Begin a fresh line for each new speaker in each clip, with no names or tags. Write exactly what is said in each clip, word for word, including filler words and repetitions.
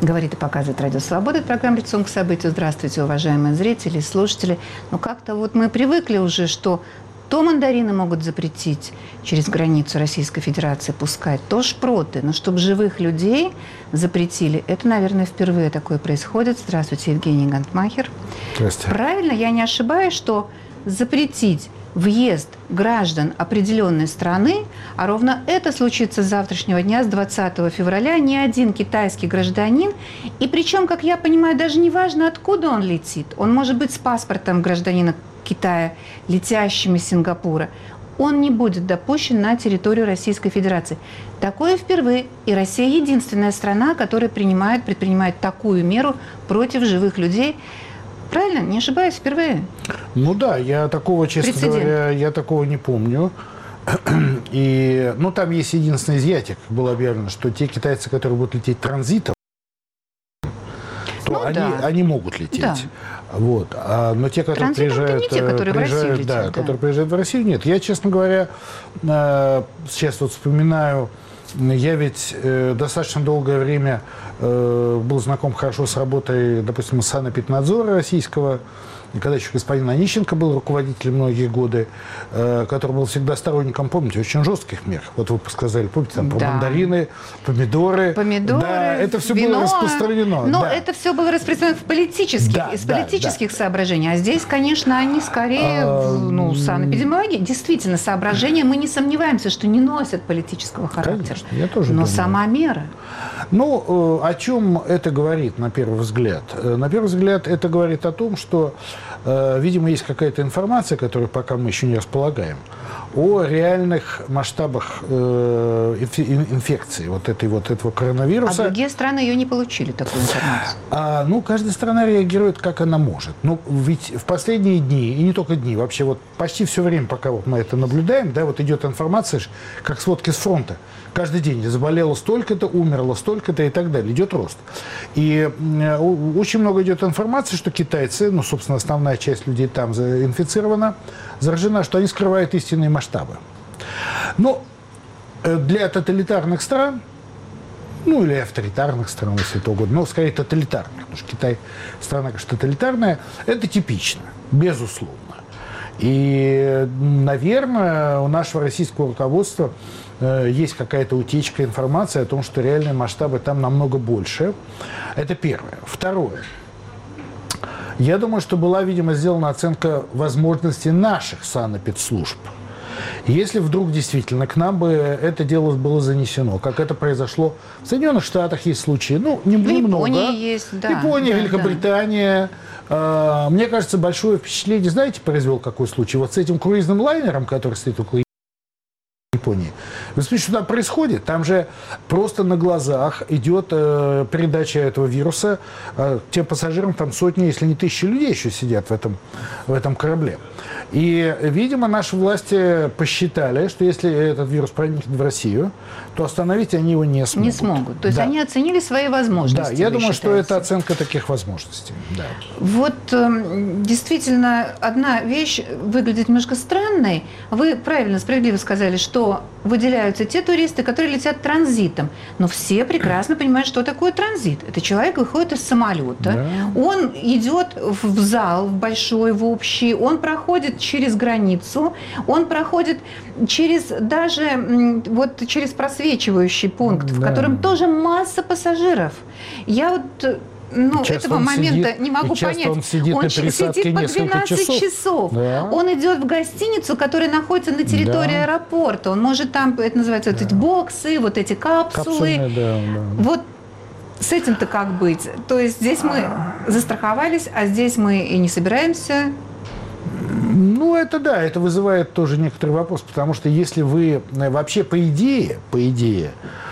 Говорит и показывает Радио Свобода. Это программа «Лицом к событию». Здравствуйте, уважаемые зрители, слушатели. Ну, как-то вот мы привыкли уже, что то мандарины могут запретить через границу Российской Федерации пускать, то шпроты. Но чтобы живых людей запретили, это, наверное, впервые такое происходит. Здравствуйте, Евгений Гантмахер.
Здравствуйте.
Правильно, я не ошибаюсь, что запретить въезд граждан определенной страны, а ровно это случится с завтрашнего дня, с двадцатого февраля, ни один китайский гражданин, и причем, как я понимаю, даже не важно, откуда он летит, он может быть с паспортом гражданина Китая, летящим из Сингапура, он не будет допущен на территорию Российской Федерации. Такое впервые, и Россия единственная страна, которая принимает, предпринимает такую меру против живых людей. Правильно? Не ошибаюсь, впервые?
Ну да, я такого, честно
Прецедент. говоря,
я такого не помню. И, ну, там есть единственное изъятие, как было объявлено, что те китайцы, которые будут лететь транзитом, то
ну,
они,
да.
они могут лететь.
Да.
Вот. А, но те, которые
транзитом
приезжают,
не те, которые
приезжают,
в Россию летят,
да,
да.
которые приезжают в Россию, нет. Я, честно говоря, сейчас вот вспоминаю, я ведь э, достаточно долгое время э, был знаком хорошо с работой, допустим, санэпиднадзора российского, и когда еще господин Онищенко был руководителем многие годы, э, который был всегда сторонником, помните, очень жестких мер. Вот вы сказали, помните, там про
да.
мандарины, помидоры.
Помидоры,
да, это все
вино,
было распространено.
Но
да.
это все было распространено в политических,
да,
из
да,
политических
да.
соображений. А здесь, конечно, они скорее
а,
в ну, санэпидемиологии. Действительно, соображения, мы не сомневаемся, что не носят политического характера.
Конечно, я тоже
Но
думаю.
сама мера.
Ну, о чем это говорит, на первый взгляд? На первый взгляд, это говорит о том, что, видимо, есть какая-то информация, которую пока мы еще не располагаем, о реальных масштабах инфекции вот этой вот этого коронавируса.
А другие страны ее не получили, такую информацию?
А, ну, каждая страна реагирует, как она может. Ну, ведь в последние дни, и не только дни, вообще вот почти все время, пока вот мы это наблюдаем, да, вот идет информация, как сводки с фронта. Каждый день заболело столько-то, умерло столько-то и так далее. Идет рост. И э, очень много идет информации, что китайцы, ну, собственно, основная часть людей там инфицирована, заражена, что они скрывают истинные масштабы. Но э, для тоталитарных стран, ну, или авторитарных стран, если это угодно, но скорее тоталитарных, потому что Китай страна, конечно, тоталитарная, это типично, безусловно. И, наверное, у нашего российского руководства э, есть какая-то утечка информации о том, что реальные масштабы там намного больше. Это первое. Второе. Я думаю, что была, видимо, сделана оценка возможностей наших санэпидслужб. Если вдруг действительно к нам бы это дело было занесено, как это произошло в Соединенных Штатах, есть случаи, ну, не, немного.
Японии есть, да.
Япония,
да,
Великобритания. Да. Мне кажется, большое впечатление, знаете, произвел какой случай? Вот с этим круизным лайнером, который стоит около Японии. Вы смотрите, что там происходит? Там же просто на глазах идет э, передача этого вируса. Э, тем пассажирам там сотни, если не тысячи людей еще сидят в этом, в этом корабле. И, видимо, наши власти посчитали, что если этот вирус проникнет в Россию, то остановить они его не смогут.
Не смогут. То есть
да.
они оценили свои возможности.
Да, я думаю,
считаете?
что это оценка таких возможностей. Да.
Вот э, действительно, одна вещь выглядит немножко странной. Вы правильно, справедливо сказали, что выделяются те туристы, которые летят транзитом. Но все прекрасно понимают, что такое транзит. Это человек выходит из самолета, да. Он идет в зал, в большой, в общий, он проходит через границу, он проходит через даже вот через просвечивающий пункт, да. в котором тоже масса пассажиров. Я вот... Ну, этого момента
сидит,
не могу понять.
Он сидит,
он
на
сидит по двенадцать часов. часов.
Да.
Он идет в гостиницу, которая находится на территории да. аэропорта. Он может там, это называется, да. вот эти боксы, вот эти капсулы.
Капсульные, да, да.
Вот с этим-то как быть? То есть здесь мы застраховались, а здесь мы и не собираемся.
Ну, это да, это вызывает тоже некоторый вопрос, потому что если вы вообще по идее, по идее,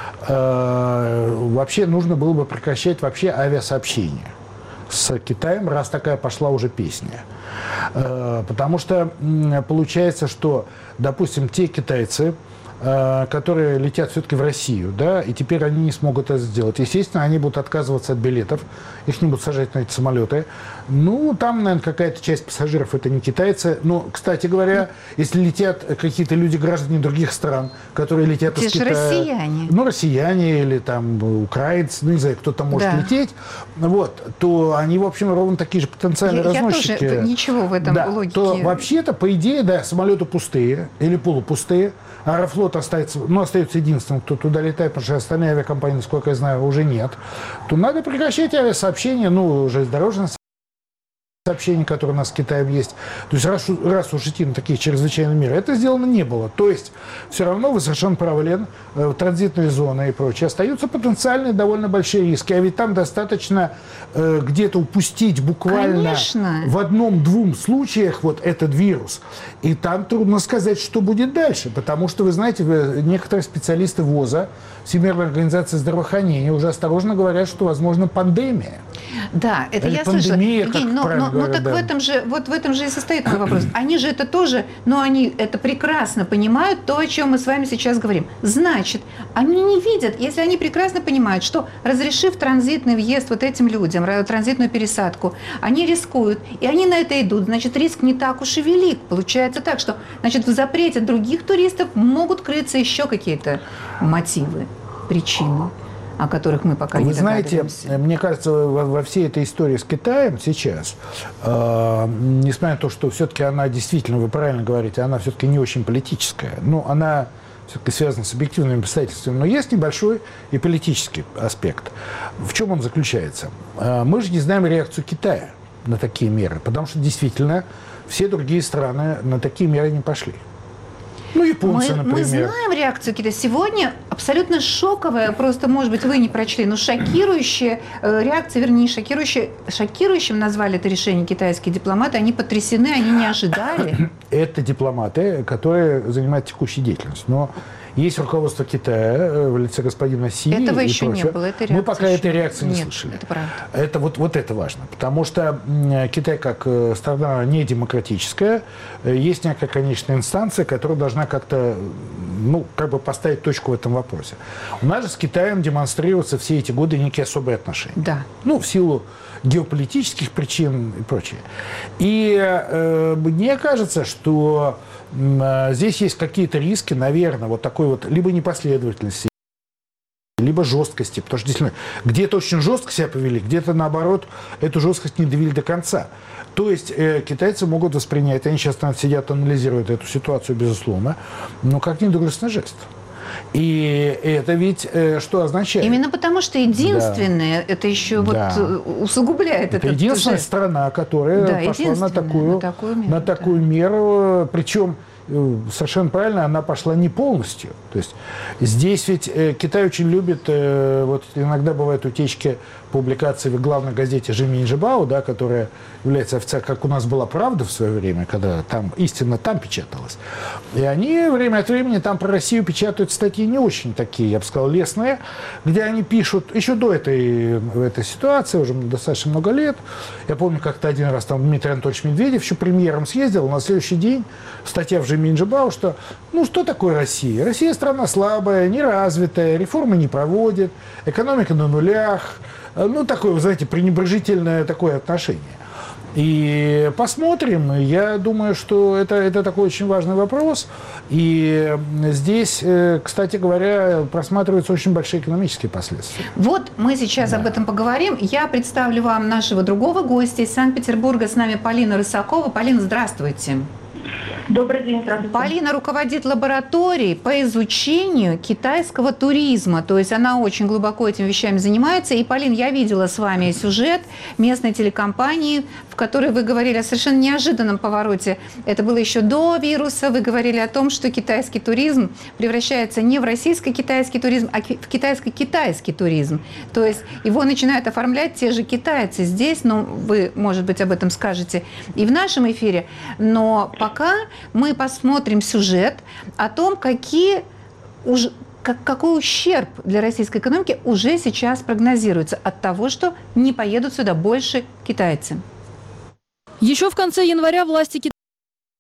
вообще нужно было бы прекращать вообще авиасообщение с Китаем, раз такая пошла уже песня. Потому что получается, что, допустим, те китайцы, которые летят все-таки в Россию, да, и теперь они не смогут это сделать. Естественно, они будут отказываться от билетов, их не будут сажать на эти самолеты. Ну, там, наверное, какая-то часть пассажиров это не китайцы. Но, кстати говоря, если летят какие-то люди, граждане других стран, которые летят из Китая...
россияне.
Ну, россияне или там украинцы, ну, не знаю, кто там может да. лететь, вот, то они, в общем, ровно такие же потенциальные я, разносчики.
Я тоже ничего в этом
да,
логике.
То вообще-то, по идее, да, самолеты пустые или полупустые. Аэрофлот остается, ну, остается единственным, кто туда летает, потому что остальные авиакомпании, насколько я знаю, уже нет. То надо прекращать авиасообщение, ну, железнодорожное сообщения, которые у нас с Китаем есть. То есть раз, раз уж идти на такие чрезвычайные меры, это сделано не было. То есть все равно вы совершенно правы, Лен, э, транзитные зоны и прочее остаются потенциальные довольно большие риски. А ведь там достаточно э, где-то упустить буквально Конечно. в одном-двум случаях вот этот вирус. И там трудно сказать, что будет дальше. Потому что, вы знаете, некоторые специалисты ВОЗа, Всемирной организации здравоохранения, уже осторожно говорят, что возможно пандемия.
Да, это
Или
я слышу.
Евгений,
но, но, но так да. в этом же, вот в этом же и состоит мой вопрос. Они же это тоже, но они это прекрасно понимают, то, о чем мы с вами сейчас говорим. Значит, они не видят, если они прекрасно понимают, что разрешив транзитный въезд вот этим людям, транзитную пересадку, они рискуют, и они на это идут, значит, риск не так уж и велик. Получается так, что, значит, в запрете других туристов могут крыться еще какие-то мотивы, причины, о которых мы пока
Вы
не
знаете, мне кажется, во, во всей этой истории с Китаем сейчас, э, несмотря на то, что все-таки она действительно, вы правильно говорите, она все-таки не очень политическая, ну, она все-таки связана с объективными обстоятельствами, но есть небольшой и политический аспект. В чем он заключается? Э, мы же не знаем реакцию Китая на такие меры, потому что действительно все другие страны на такие меры не пошли. Ну, японцы,
мы,
например.
Мы знаем реакцию Китая. Сегодня абсолютно шоковая, просто, может быть, вы не прочли, но шокирующая э, реакция, вернее, шокирующая, шокирующим назвали это решение китайские дипломаты. Они потрясены, они не ожидали.
Это дипломаты, которые занимают текущую деятельность. Но есть руководство Китая в лице господина Си.
Этого
и
еще
прочее.
не было. Этой
Мы пока этой реакции не
Нет,
слышали.
Это правда.
Это вот, вот это важно. Потому что Китай, как страна не демократическая, есть некая конечная инстанция, которая должна как-то, ну, как бы поставить точку в этом вопросе. У нас же с Китаем демонстрируются все эти годы некие особые отношения.
Да.
Ну, в силу геополитических причин и прочее. И э, мне кажется, что э, здесь есть какие-то риски, наверное, вот такой вот либо непоследовательности, либо жесткости, потому что действительно где-то очень жестко себя повели, где-то наоборот эту жесткость не довели до конца. То есть э, китайцы могут воспринять, они сейчас сидят, анализируют эту ситуацию, безусловно, но как недоблестный жест. И это ведь э, что означает?
Именно потому, что единственное, да. это еще да. вот усугубляет
это. Это единственная жест. страна, которая да, пошла на такую, на такую меру, на такую да. меру, причем совершенно правильно, она пошла не полностью. То есть здесь ведь э, Китай очень любит, э, вот иногда бывают утечки публикаций в главной газете Жиминь Жибао, да, которая является официально, как у нас была «Правда» в свое время, когда там истинно там печаталась. И они время от времени там про Россию печатают статьи не очень такие, я бы сказал, лестные, где они пишут, еще до этой, этой ситуации, уже достаточно много лет, я помню, как-то один раз там Дмитрий Анатольевич Медведев еще премьером съездил, на следующий день статья в Жиминь Жибао, что, ну, что такое Россия? Россия страна слабая, неразвитая, реформы не проводит, экономика на нулях, ну, такое, вы знаете, пренебрежительное такое отношение. И посмотрим. Я думаю, что это, это такой очень важный вопрос. И здесь, кстати говоря, просматриваются очень большие экономические последствия.
Вот мы сейчас да. об этом поговорим. Я представлю вам нашего другого гостя из Санкт-Петербурга. С нами Полина Рысакова. Полина, здравствуйте.
Добрый день, здравствуйте.
Полина руководит лабораторией по изучению китайского туризма. То есть она очень глубоко этими вещами занимается. И, Полин, я видела с вами сюжет местной телекомпании, в которой вы говорили о совершенно неожиданном повороте. Это было еще до вируса. Вы говорили о том, что китайский туризм превращается не в российско-китайский туризм, а в китайско-китайский туризм. То есть его начинают оформлять те же китайцы здесь. Но вы, может быть, об этом скажете и в нашем эфире. Но пока мы посмотрим сюжет о том, какие, уж, как, какой ущерб для российской экономики уже сейчас прогнозируется от того, что не поедут сюда больше китайцы.
Еще в конце января власти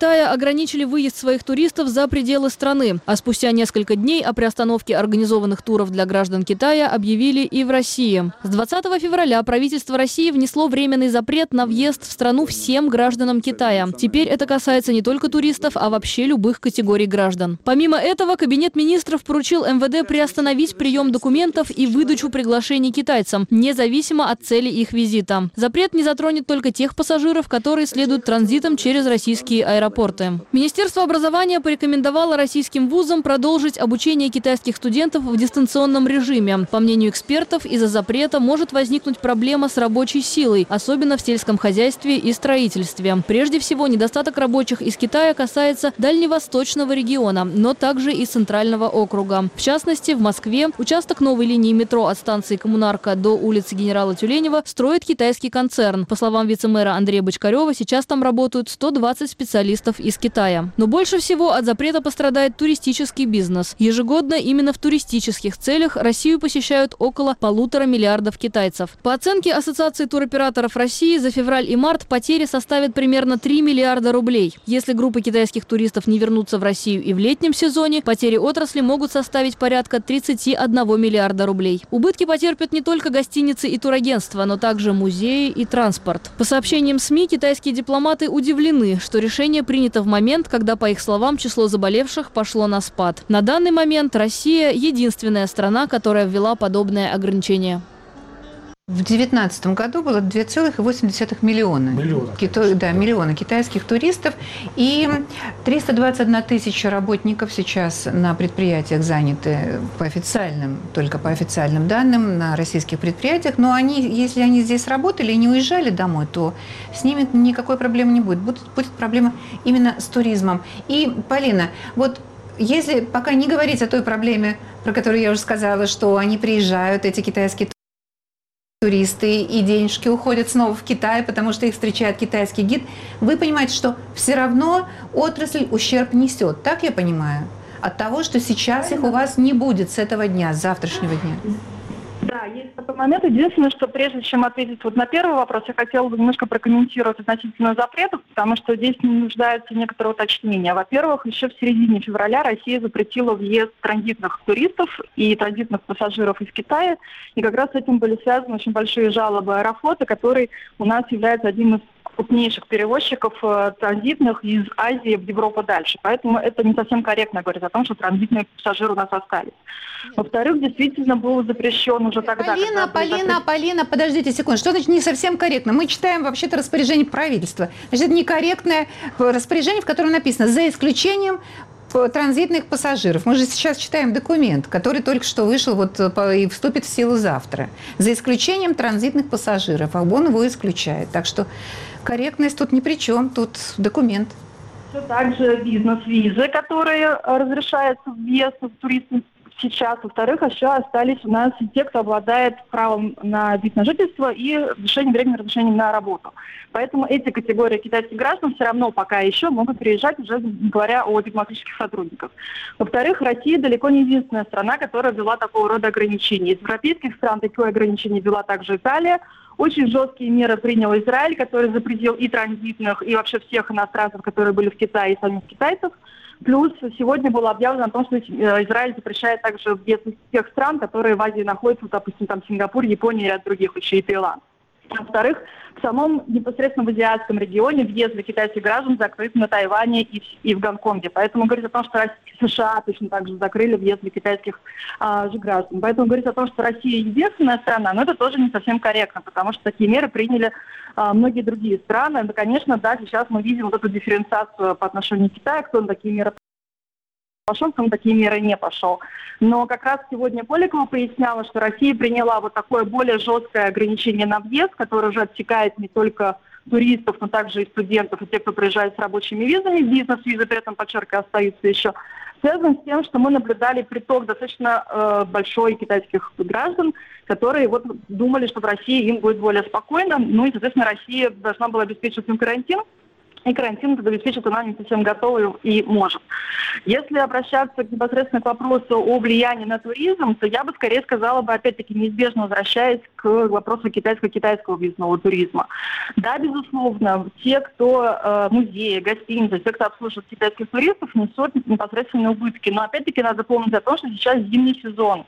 Китая ограничили выезд своих туристов за пределы страны. А спустя несколько дней о приостановке организованных туров для граждан Китая объявили и в России. С двадцатого февраля правительство России внесло временный запрет на въезд в страну всем гражданам Китая. Теперь это касается не только туристов, а вообще любых категорий граждан. Помимо этого, Кабинет министров поручил эм вэ дэ приостановить прием документов и выдачу приглашений китайцам, независимо от цели их визита. Запрет не затронет только тех пассажиров, которые следуют транзитом через российские аэропорты. Министерство образования порекомендовало российским вузам продолжить обучение китайских студентов в дистанционном режиме. По мнению экспертов, из-за запрета может возникнуть проблема с рабочей силой, особенно в сельском хозяйстве и строительстве. Прежде всего, недостаток рабочих из Китая касается дальневосточного региона, но также и центрального округа. В частности, в Москве участок новой линии метро от станции Коммунарка до улицы генерала Тюленева строит китайский концерн. По словам вице-мэра Андрея Бочкарева, сейчас там работают сто двадцать специалистов из Китая. Но больше всего от запрета пострадает туристический бизнес. Ежегодно именно в туристических целях Россию посещают около полутора миллиардов китайцев. По оценке Ассоциации туроператоров России, за февраль и март потери составят примерно три миллиарда рублей. Если группы китайских туристов не вернутся в Россию и в летнем сезоне, потери отрасли могут составить порядка тридцати одного миллиарда рублей. Убытки потерпят не только гостиницы и турагентства, но также музеи и транспорт. По сообщениям СМИ, китайские дипломаты удивлены, что решение принято в момент, когда, по их словам, число заболевших пошло на спад. На данный момент Россия – единственная страна, которая ввела подобное ограничение.
В две тысячи девятнадцатом году было две целых восемь десятых миллиона,
Миллиона,
кито... да, миллиона китайских туристов, и триста двадцать одна тысяча работников сейчас на предприятиях заняты по официальным, только по официальным данным, на российских предприятиях. Но они, если они здесь работали и не уезжали домой, то с ними никакой проблемы не будет. Будет, будет проблема именно с туризмом. И, Полина, вот если пока не говорить о той проблеме, про которую я уже сказала, что они приезжают, эти китайские туристы, и денежки уходят снова в Китай, потому что их встречает китайский гид, вы понимаете, что все равно отрасль ущерб несет, так я понимаю, от того, что сейчас их у вас не будет с этого дня, с завтрашнего дня.
Да, есть такой момент. Единственное, что прежде чем ответить вот на первый вопрос, я хотела бы немножко прокомментировать относительно запретов, потому что здесь нуждаются некоторые уточнения. Во-первых, еще в середине февраля Россия запретила въезд транзитных туристов и транзитных пассажиров из Китая. И как раз с этим были связаны очень большие жалобы Аэрофлота, который у нас является одним из крупнейших перевозчиков э, транзитных из Азии в Европу дальше. Поэтому это не совсем корректно говорить о том, что транзитные пассажиры у нас остались. Во-вторых, действительно был запрещен уже тогда...
Полина, Полина, запрещен... Полина, подождите секунду. Что значит не совсем корректно? Мы читаем вообще-то распоряжение правительства. Значит, это некорректное распоряжение, в котором написано «за исключением транзитных пассажиров». Мы же сейчас читаем документ, который только что вышел вот, и вступит в силу завтра. За исключением транзитных пассажиров. А он его исключает. Так что корректность тут ни при чем. Тут документ.
Также бизнес-визы, которые разрешаются въезд туристам сейчас. Во-вторых, еще остались у нас те, кто обладает правом на вид на жительство и разрешением, временным разрешением на работу. Поэтому эти категории китайских граждан все равно пока еще могут приезжать, уже не говоря о дипломатических сотрудниках. Во-вторых, Россия далеко не единственная страна, которая ввела такого рода ограничения. Из европейских стран такое ограничение ввела также Италия. Очень жесткие меры принял Израиль, который запретил и транзитных, и вообще всех иностранцев, которые были в Китае, и самих китайцев. Плюс сегодня было объявлено о том, что Израиль запрещает также въезд из тех стран, которые в Азии находятся, допустим, там Сингапур, Япония и ряд других, еще и Таиланд. Во-вторых, в самом непосредственно в азиатском регионе въезд для китайских граждан закрыт на Тайване и, и в Гонконге. Поэтому говорить о том, что Россия, США точно так же закрыли въезд для китайских а, же граждан. Поэтому говорить о том, что Россия единственная страна, но это тоже не совсем корректно, потому что такие меры приняли а, многие другие страны. Да, конечно, да, сейчас мы видим вот эту дифференциацию по отношению к Китаю, кто на такие меры пошел, кто на такие меры не пошел. Но как раз сегодня Поликова поясняла, что Россия приняла вот такое более жесткое ограничение на въезд, которое уже отсекает не только туристов, но также и студентов, и тех, кто приезжает с рабочими визами, бизнес-визы при этом, подчеркиваю, остаются еще. Связано с тем, что мы наблюдали приток достаточно э, большой китайских граждан, которые вот думали, что в России им будет более спокойно. Ну и, соответственно, Россия должна была обеспечивать им карантин. и карантин это обеспечит, она не совсем готова и может. Если обращаться непосредственно к вопросу о влиянии на туризм, то я бы скорее сказала бы, опять-таки, неизбежно возвращаясь к вопросу китайско-китайского въездного туризма. Да, безусловно, те, кто э, музеи, гостиницы, те, кто обслуживает китайских туристов, несут непосредственно убытки. Но опять-таки надо помнить о том, что сейчас зимний сезон.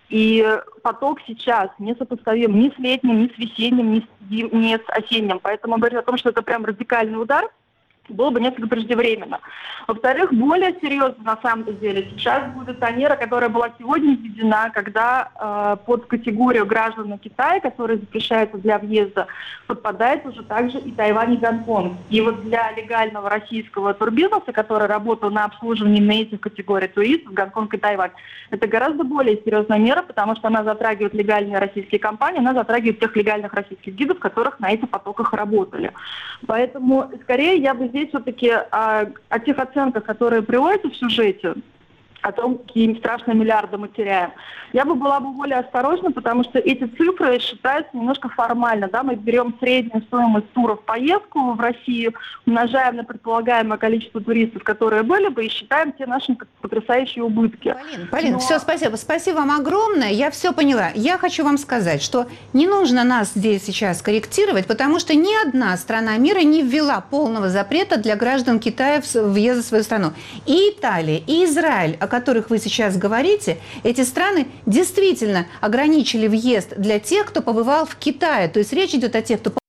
И поток сейчас не сопоставим ни с летним, ни с весенним, ни с, ни с осенним. Поэтому говорить о том, что это прям радикальный удар, было бы несколько преждевременно. Во-вторых, более серьезно на самом деле сейчас будет та мера, которая была сегодня введена, когда э, под категорию граждан Китая, которые запрещаются для въезда, подпадает уже также и Тайвань и Гонконг. И вот для легального российского турбизнеса, который работал на обслуживании на этих категориях туристов, Гонконг и Тайвань, это гораздо более серьезная мера, потому что она затрагивает легальные российские компании, она затрагивает тех легальных российских гидов, которых на этих потоках работали. Поэтому скорее я бы здесь все-таки о, о тех оценках, которые приводятся в сюжете, о том, какие страшные миллиарды мы теряем. Я бы была бы более осторожна, потому что эти цифры считаются немножко формально. Да? Мы берем среднюю стоимость туров в поездку в Россию, умножаем на предполагаемое количество туристов, которые были бы, и считаем те наши потрясающие убытки.
Полин, Полин,
Но...
все, спасибо. Спасибо вам огромное. Я все поняла. Я хочу вам сказать, что не нужно нас здесь сейчас корректировать, потому что ни одна страна мира не ввела полного запрета для граждан Китая въезда в свою страну. И Италия, и Израиль, о которых вы сейчас говорите, эти страны действительно ограничили въезд для тех, кто побывал в Китае. То есть речь идет о тех, кто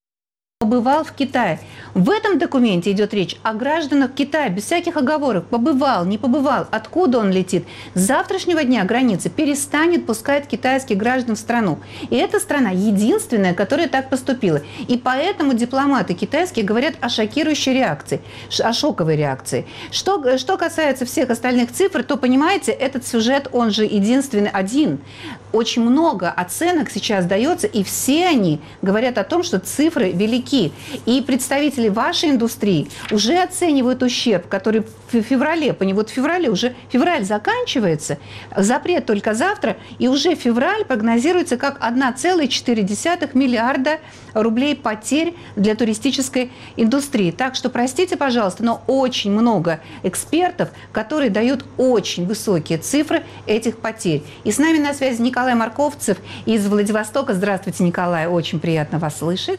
побывал в Китае. В этом документе идет речь о гражданах Китая, без всяких оговорок. Побывал, не побывал, откуда он летит. С завтрашнего дня границы перестанет пускать китайских граждан в страну. И эта страна единственная, которая так поступила. И поэтому дипломаты китайские говорят о шокирующей реакции, о шоковой реакции. Что, что касается всех остальных цифр, то, понимаете, этот сюжет, он же единственный один. Очень много оценок сейчас дается, и все они говорят о том, что цифры велики. И представители вашей индустрии уже оценивают ущерб, который в феврале, вот в феврале уже, февраль заканчивается, запрет только завтра, и уже февраль прогнозируется как один целых четыре десятых миллиарда рублей потерь для туристической индустрии. Так что, простите, пожалуйста, но очень много экспертов, которые дают очень высокие цифры этих потерь. И с нами на связи Николай Марковцев из Владивостока. Здравствуйте, Николай, очень приятно вас слышать.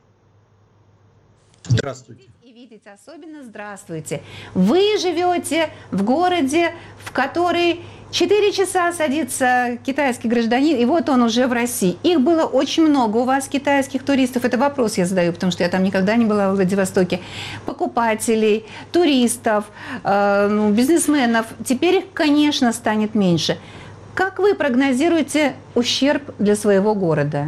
Здравствуйте.
И видеть особенно здравствуйте. Вы живете в городе, в который четыре часа садится китайский гражданин, и вот он уже в России. Их было очень много у вас, китайских туристов. Это вопрос я задаю, потому что я там никогда не была в Владивостоке. Покупателей, туристов, э, ну, бизнесменов. Теперь их, конечно, станет меньше. Как вы прогнозируете ущерб для своего города?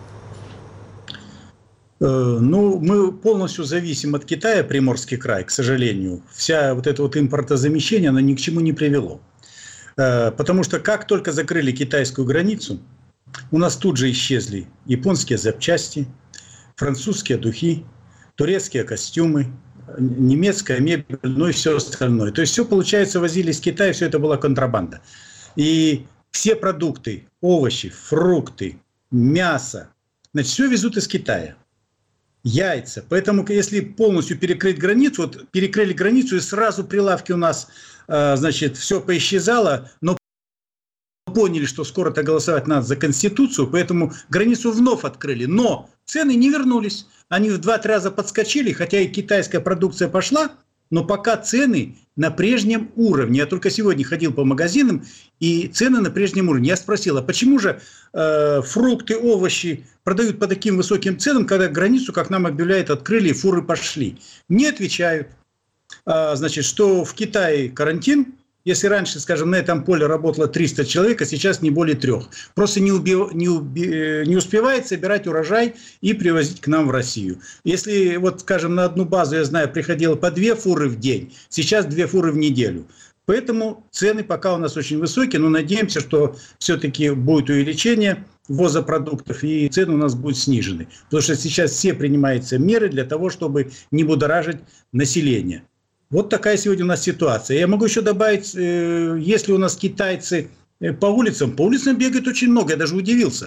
Ну, мы полностью зависим от Китая, Приморский край, к сожалению. Вся вот это вот импортозамещение, оно ни к чему не привело. Потому что как только закрыли китайскую границу, у нас тут же исчезли японские запчасти, французские духи, турецкие костюмы, немецкая мебель, ну и все остальное. То есть все, получается, возили из Китая, все это была контрабанда. И все продукты, овощи, фрукты, мясо, значит, все везут из Китая. Яйца. Поэтому, если полностью перекрыть границу, вот перекрыли границу, и сразу прилавки у нас, значит, все поисчезало, но поняли, что скоро-то голосовать надо за Конституцию, поэтому границу вновь открыли. Но цены не вернулись. Они в два-три раза подскочили, хотя и китайская продукция пошла, но пока цены на прежнем уровне. Я только сегодня ходил по магазинам, и цены на прежнем уровне. Я спросил, а почему же э, фрукты, овощи продают по таким высоким ценам, когда границу, как нам объявляют, открыли, и фуры пошли? Мне отвечают, э, значит, что в Китае карантин. Если раньше, скажем, на этом поле работало триста человек, а сейчас не более трех. Просто не, уби, не, уби, не успевает собирать урожай и привозить к нам в Россию. Если, вот, скажем, на одну базу, я знаю, приходило по две фуры в день, сейчас две фуры в неделю. Поэтому цены пока у нас очень высокие, но надеемся, что все-таки будет увеличение ввоза продуктов, и цены у нас будут снижены. Потому что сейчас все принимаются меры для того, чтобы не будоражить население. Вот такая сегодня у нас ситуация. Я могу еще добавить, если у нас китайцы по улицам, по улицам бегает очень много, я даже удивился.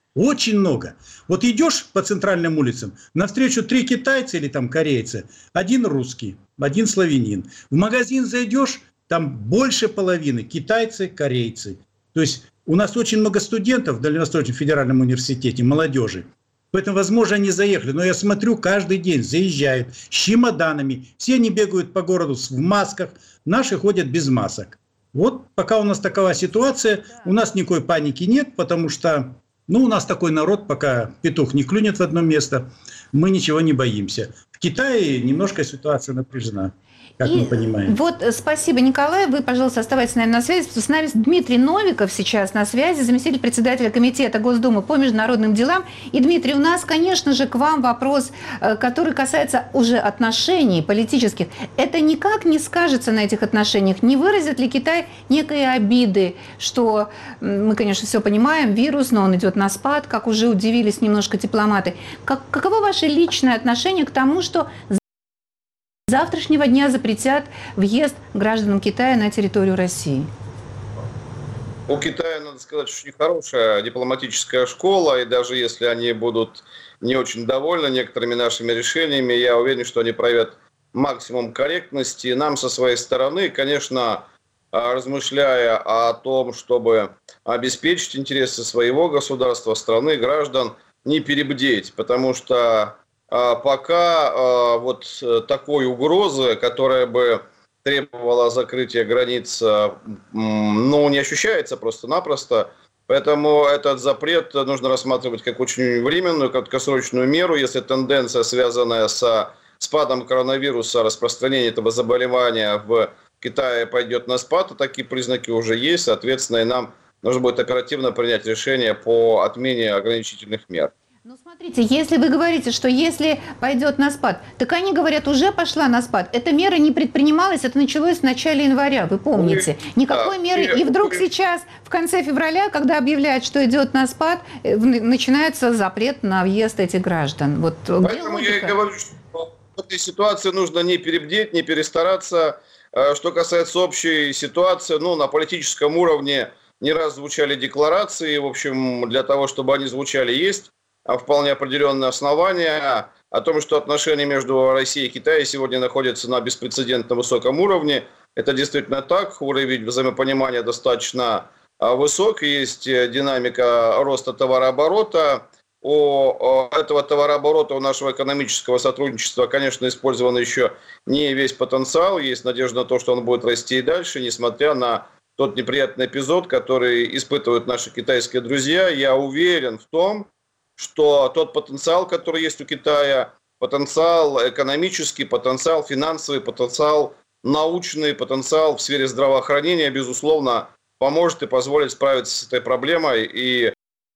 Очень много. Вот идешь по центральным улицам, навстречу три китайца или там корейца, один русский, один славянин. В магазин зайдешь, там больше половины китайцы, корейцы. То есть у нас очень много студентов в Дальневосточном федеральном университете, молодежи. Поэтому, возможно, они заехали. Но я смотрю, каждый день заезжают с чемоданами. Все они бегают по городу в масках, наши ходят без масок. Вот пока у нас такова ситуация, у нас никакой паники нет, потому что ну, у нас такой народ, пока петух не клюнет в одно место, мы ничего не боимся. В Китае немножко ситуация напряжена, как
и
мы понимаем.
Вот спасибо, Николай. Вы, пожалуйста, оставайтесь, наверное, на связи. С нами Дмитрий Новиков сейчас на связи, заместитель председателя комитета Госдумы по международным делам. И, Дмитрий, у нас, конечно же, к вам вопрос, который касается уже отношений политических. Это никак не скажется на этих отношениях? Не выразит ли Китай некой обиды, что мы, конечно, все понимаем, вирус, но он идет на спад, как уже удивились немножко дипломаты. Как, каково ваше личное отношение к тому, что с завтрашнего дня запретят въезд гражданам Китая на территорию России?
У Китая, надо сказать, очень хорошая дипломатическая школа, и даже если они будут не очень довольны некоторыми нашими решениями, я уверен, что они проявят максимум корректности. Нам со своей стороны, конечно, размышляя о том, чтобы обеспечить интересы своего государства, страны, граждан, не перебдеть, потому что пока вот такой угрозы, которая бы требовала закрытия границ, ну, не ощущается просто-напросто. Поэтому этот запрет нужно рассматривать как очень временную, краткосрочную меру. Если тенденция, связанная с спадом коронавируса, распространение этого заболевания в Китае пойдет на спад, то такие признаки уже есть. Соответственно, и нам нужно будет оперативно принять решение по отмене ограничительных мер.
Ну, смотрите, если вы говорите, что если пойдет на спад, так они говорят, уже пошла на спад. Эта мера не предпринималась, это началось в начале января, вы помните. Никакой да, меры. И вдруг сейчас, в конце февраля, когда объявляют, что идет на спад, начинается запрет на въезд этих граждан. Вот
поэтому я и говорю, что в этой ситуации нужно не перебдеть, не перестараться. Что касается общей ситуации, ну, на политическом уровне не раз звучали декларации, в общем, для того, чтобы они звучали, есть вполне определенные основания о том, что отношения между Россией и Китаем сегодня находятся на беспрецедентно высоком уровне. Это действительно так, уровень взаимопонимания достаточно высок, есть динамика роста товарооборота. У этого товарооборота, у нашего экономического сотрудничества, конечно, использован еще не весь потенциал, есть надежда на то, что он будет расти и дальше, несмотря на тот неприятный эпизод, который испытывают наши китайские друзья. Я уверен в том, что тот потенциал, который есть у Китая, потенциал экономический, потенциал финансовый, потенциал научный, потенциал в сфере здравоохранения, безусловно, поможет и позволит справиться с этой проблемой. И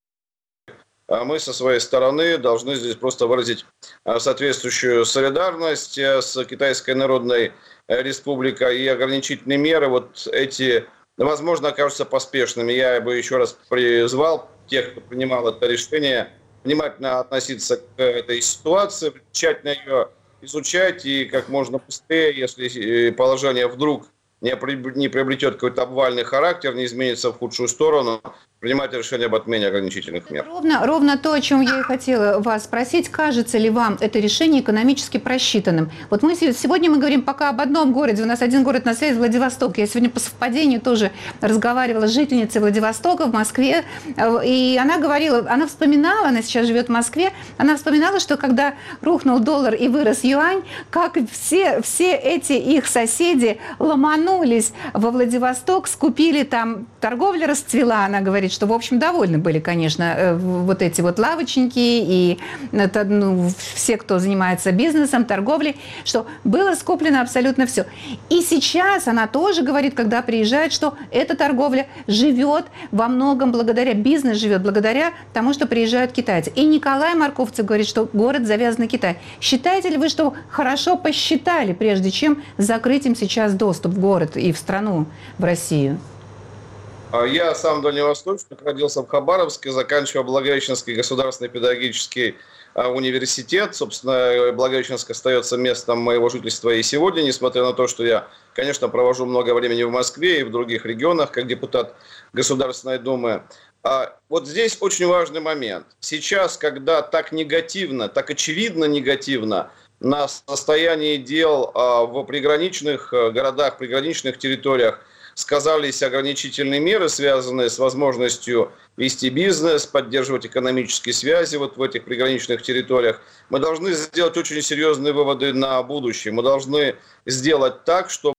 мы со своей стороны должны здесь просто выразить соответствующую солидарность с Китайской Народной Республикой, и ограничительные меры, вот эти, возможно, окажутся поспешными. Я бы еще раз призвал тех, кто принимал это решение, внимательно относиться к этой ситуации, тщательно ее изучать и как можно быстрее, если положение вдруг не приобретет какой-то обвальный характер, не изменится в худшую сторону, принимать решение об отмене ограничительных мер.
Ровно, ровно то, о чем я и хотела вас спросить. Кажется ли вам это решение экономически просчитанным? Вот мы сегодня мы говорим пока об одном городе. У нас один город на связи, Владивосток. Я сегодня по совпадению тоже разговаривала с жительницей Владивостока в Москве. И она говорила, она вспоминала, она сейчас живет в Москве, она вспоминала, что когда рухнул доллар и вырос юань, как все, все эти их соседи ломанулись во Владивосток, скупили там, торговля расцвела, она говорит, что, в общем, довольны были, конечно, вот эти вот лавочники и это, ну, все, кто занимается бизнесом, торговлей, что было скуплено абсолютно все. И сейчас она тоже говорит, когда приезжает, что эта торговля живет во многом благодаря, бизнес живет благодаря тому, что приезжают китайцы. И Николай Марковцев говорит, что город завязан на Китай. Считаете ли вы, что хорошо посчитали, прежде чем закрыть им сейчас доступ в город и в страну, в Россию?
Я сам дальневосточник, родился в Хабаровске, заканчивал Благовещенский государственный педагогический университет. Собственно, Благовещенск остается местом моего жительства и сегодня, несмотря на то, что я, конечно, провожу много времени в Москве и в других регионах, как депутат Государственной Думы. Вот здесь очень важный момент. Сейчас, когда так негативно, так очевидно негативно на состоянии дел в приграничных городах, приграничных территориях сказались ограничительные меры, связанные с возможностью вести бизнес, поддерживать экономические связи вот в этих приграничных территориях, мы должны сделать очень серьезные выводы на будущее. Мы должны сделать так, чтобы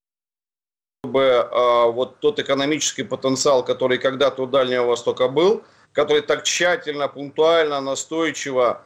вот тот экономический потенциал, который когда-то у Дальнего Востока был, который так тщательно, пунктуально, настойчиво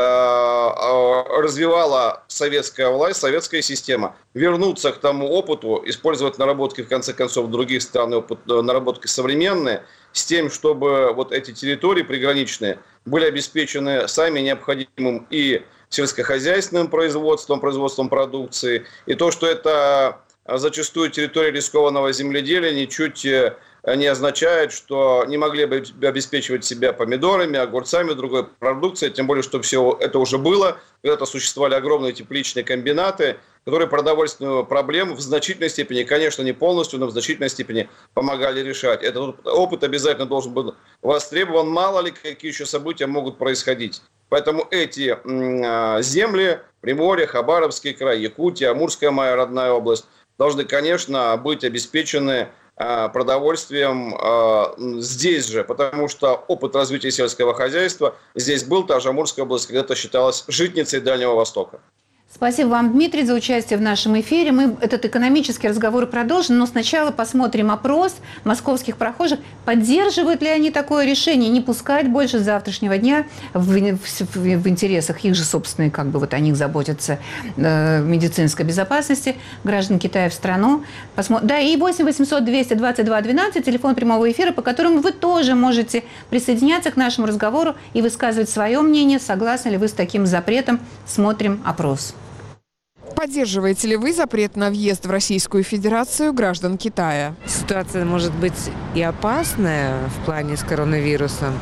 развивала советская власть, советская система, вернуться к тому опыту, использовать наработки, в конце концов, других стран, опыт, наработки современные, с тем, чтобы вот эти территории приграничные были обеспечены сами необходимым и сельскохозяйственным производством, производством продукции, и то, что это зачастую территория рискованного земледелия, ничуть не означает, что не могли бы обеспечивать себя помидорами, огурцами, другой продукцией, тем более, что все это уже было. Когда-то существовали огромные тепличные комбинаты, которые продовольственную проблему в значительной степени, конечно, не полностью, но в значительной степени помогали решать. Этот опыт обязательно должен быть востребован. Мало ли, какие еще события могут происходить. Поэтому эти земли, Приморье, Хабаровский край, Якутия, Амурская моя родная область, должны, конечно, быть обеспечены продовольствием здесь же, потому что опыт развития сельского хозяйства здесь был, та же Амурская область когда-то считалась житницей Дальнего Востока.
Спасибо вам, Дмитрий, за участие в нашем эфире. Мы этот экономический разговор продолжим, но сначала посмотрим опрос московских прохожих. Поддерживают ли они такое решение не пускать больше с завтрашнего дня в, в, в интересах их же собственной, как бы вот о них заботятся, э, медицинской безопасности граждан Китая в страну. Посмо... Да, и восемь восемьсот двести двадцать два двенадцать, телефон прямого эфира, по которому вы тоже можете присоединяться к нашему разговору и высказывать свое мнение, согласны ли вы с таким запретом. Смотрим опрос.
Поддерживаете ли вы запрет на въезд в Российскую Федерацию граждан Китая?
Ситуация может быть и опасная в плане с коронавирусом,